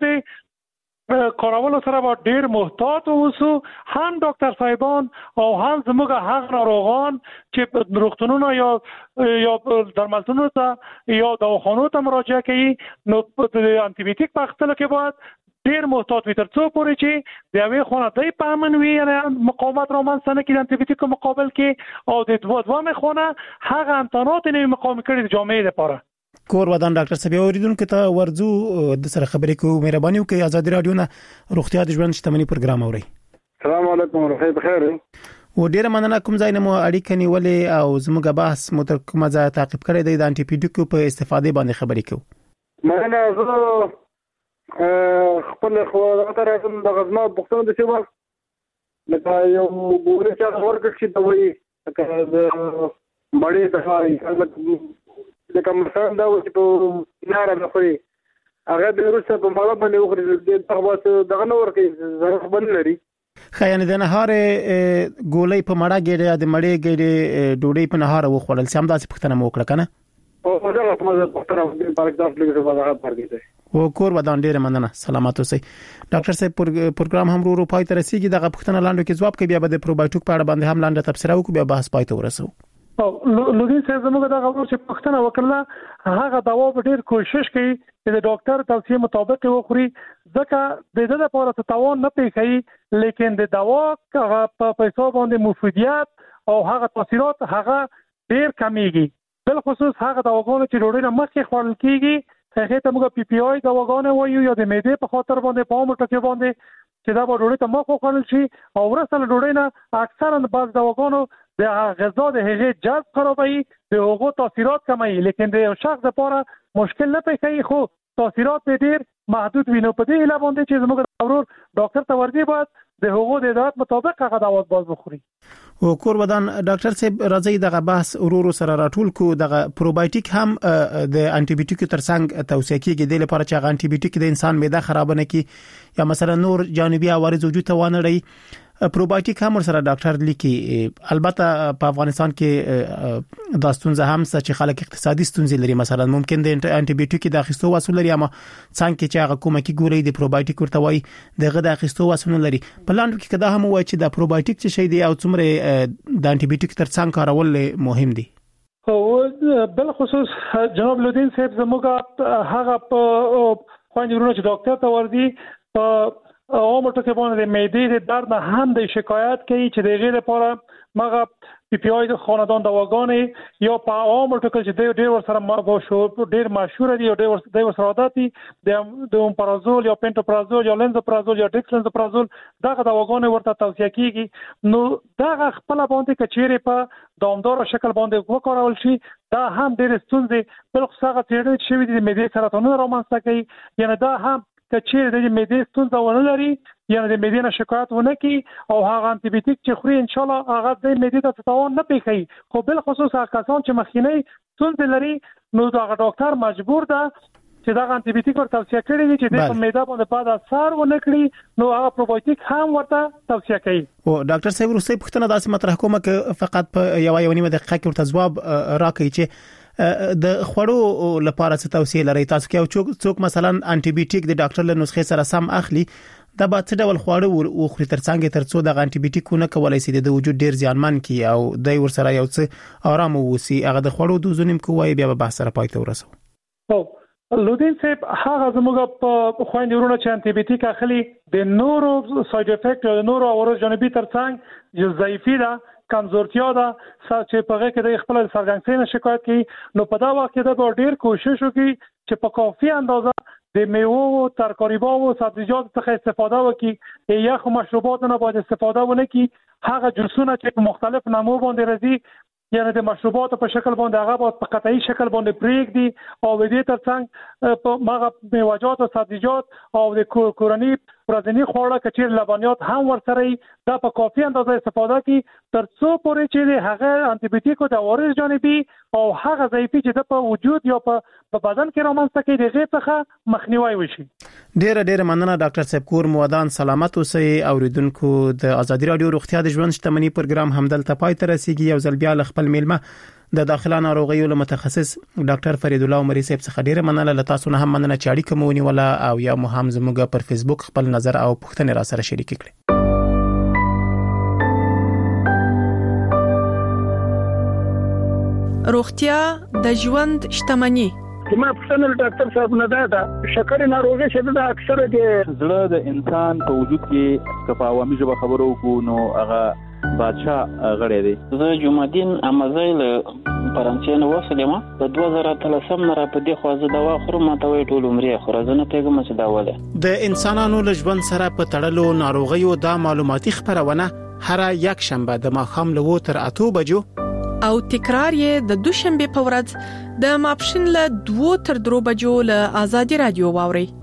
د کارولو سره به ډیر محتاط اوسو، هم ډاکټر صاحبان او هم زموږ هغه ناروغان چې په روغتونونو یا درملتونونو ته یا دواخانو ته مراجعه کوي، نو د انټي بیوټیک په اخیستلو کې باید ډیر محتاط وي تر څو پورې چې د یوې خونه دی په امن وي یعنی مقاومت رامنځته نه کړي د انټي بیوټیک مقابل کې او د دوامه خونه هغه امتحانات نه مقاوم کړي د جامعې لپاره. کور ودان ډاکټر صاحب اوریدونکو ته ورځو د سره خبرې کوو، مهرباني وکړئ آزادي رادیو نه روغتیا د ژوند شتمنۍ پروګرام اورئ. السلام علیکم ورحمت بخیر و ډیره مننه کوم ځای نه مو اړیکه نیولې او زموږ بحث مو تر کومه ځای تعقیب کړی دی د انټي بیوټیکو په استفادې باندې خبرې کوو. مننه زه خپل خواته راځم د غزما پښتون د سیمه لکه یو ګوري چې ورکړ شي د وی لکه د مړی د هاي لکه مثلا دا چې په ناره نه خوري هغه د روسه په مالا باندې وخوري دغه نور کې ضرر باندې لري. خیانه د نهار ګولې په مړه ګډه د مړې ګډه ډوډۍ په نهار وخوړل سم داسې پښتنه مو وکړه کنه او دا په مزه پښتنه د پارک داس لګي په هغه پارک او کور ودان ډیره مننه سلامات اوسئ ډاکټر صاحب پروګرام هم ورو پای ته رسیدي دغه پښتنه لاندو کې جواب کوي بیا به د پروبایوټیک په اړه باندې هم لاندې تفسیر وکړو بیا بحث پای ته ورسو او لودي صاحب زموږ دا خبر چې پښتنه وکړه هغه دوا په ډیر کوشش کوي چې د ډاکټر توصیه مطابق وخوري ځکه د دې لپاره تاوان نه پیښي لیکن د دوا په پیسو باندې مفیدیت او هغه تاثیرات هغه ډیر کمیږي بل خصوص هغه دواګانو چې ډوډۍ نه مخکې خوړل کیږي هغه ته موږ پی پی آی دواګانې وایو یا د معدې په خاطر باندې په عامه ټکي باندې چې دا ډوډۍ ته مخ خوړل شي او ورسره ډوډۍ نه اکثرا بعض دواګانو د غذا د هغه جذب خرابوي د هغو تاثیرات کموي لیکن د یو شخص لپاره مشکل نه پیښي خو تاثیرات ډیر محدود وي نو په دې اله باندې چې زموږ ضرور ډاکټر ته ورځي باید د هغو د هدایت مطابق هغه دوا باز بخوري او کور ودان ډاکټر صاحب راځي دغه بحث ورو سره راټول کو دغه پروبایوټیک هم د انټي بیوټیک ترڅنګ توصیه کیږي د لپاره چې هغه انټي بیوټیک د انسان معده خراب نه کی یا مثلا نور جانبي عوارض وجود ته ونه لري پروبایوټیک هم سره ډاکټر لیکي البته په افغانستان کې د ستونزه هم چې خلک اقتصادي ستونزې لري مثلا ممکن د انټي بیوټیک د اخیستو وسول لري اما څنګه چې هغه کومه کې ګوري د پروبایوټیک ورته وای دغه د اخیستو وسول لري په لاندې کې کدا هم وای چې د پروبایوټیک څه شي دی او څومره د انټي بیوټیک ترڅنګ کارول مهم دي او بل خصوص جناب لودین صاحب زموږه هغه په خوانجرونه چې ډاکټر ته وردی په او مټکه باندې د معدې د درد نه هم د شکایت کوي چې د غیر لپاره مغه پی پی آی د خاندان دواګانې یا په عام ټکل چې ډېر ورسره ډېر مشهور دي او ډېر ورسره عادت دي د اومپرازول یا پنټوپرازول یا لنزوپرازول یا ډیکسلنزوپرازول دغه دواګانې ورته توصیه کیږي نو دغه خپل باندې کچېره په دوامدار شکل باندې وکړول شي دا هم ډېر ستونزې بل خو هغه تیرې چې د معدې سرطانونه رامنځته کوي یعنی دا هم کچېر د معدې ستونزه ونه لري یا د معدې نه شکایت ونه کی او هغه انټي بیوټیک چې خوري ان شاء الله هغه د معدې ته تاوان نه پیښي خو بل خصوص هغه کسان چې مخکینی ستونزه لري نو دا ډاکټر مجبور ده چې دا انټي بیوټیک ورته توصیه کړي چې د معده باندې بعد اثر ونه کړي نو هغه پروبایوټیک هم ورته توصیه کوي او ډاکټر صاحب وروسته پوښتنه داسې مطرح کوم چې فقط په یو نیمه دقیقه کې ورته جواب راکړي چې د خوړو لپاره څه توصیه لري تاسو کې څوک مثلا انټي بیوټیک د ډاکټر له نسخې سره سم اخلي دا به څه ډول خواړه وخوري ترڅنګ ترڅو د انټي بیوټیکونه کولای شي د وجود ډیر زیانمن کی او د ورسره یو څه آرام ووسی هغه د خوړو دوزونیم کوی بیا به بحث سره پای ته ورسو او لودین صاحب هغه زموږ په خويندورونه چې انټي بیوټیک اخلي د نورو ساید افیکټ او نورو عوارض جانبي ترڅنګ یو ضعیفي ده کمزورتیا ده چې په هغه کې د خپل سرګنګسین شکایت کوي نو په دا وخت کې د ډیر کوشش وکړي چې په کافي اندازه د میوه ترکاریو او سبزیجات څخه استفاده وکړي یا خو مشروبات نه باید استفاده ونه کی هغه جوسونه چې په مختلف نامو باندې راځي یعنی د مشروبات په شکل باندې هغه په قطعي شکل باندې پریږدي او د دې ترڅنګ په مغه میوه‌جات او سبزیجات او د کورنی ورځنی خواړه کچیر لبنیات هم ورسره دا په کافي اندازه استفاده کی ترڅو پورې چې هغه انټي بیوټیک د عوارض جانبي او هغه ضعیفي چې په وجود یا په بدن کې رامنځته کیږي دغه څخه مخنیوي وشي ډېر مننه ډاکټر صاحب کور مودان سلامت اوسئ اوریدونکو د ازادي رادیو روغتیا د ژوند شتمنۍ پروګرام همدلته پای ته رسیدي یو ځل بیا خپل میلمه د داخله ناروغیو له متخصص ډاکټر فرید الله عمري صاحب څخه ډیره مننه له تاسو نه هم مننه چې اړیکه مو ونیوله او یا مو هم زموږ پر فیسبوک خپل نظر او پوښتنې را سره شریک کړئ روغتیا د ژوند شتمنۍ ما پښتنه ډاکټر صاحب نه دا شکر ناروغي چې دا اکثره د زړه د انسان په وجود کې کفاوامي ژبه خبرو کو نو هغه بادشاہ غړی دی زه جمعدین امازیل فرانسې نو وسلم په 2013 نه را په دې خوازه دوا خورم ماته وی ټول عمرې خو راځنه پیغام چې دا وله د انسانانو له ژوند سره په تړلو ناروغیو د معلوماتي خبرونه هر یک شنبه د ماښام له 8 تر 8 بجو او تکرار یې د دوشنبه په ورځ د ماپښین له 2 تر 3 بجو له آزادي رادیو واوري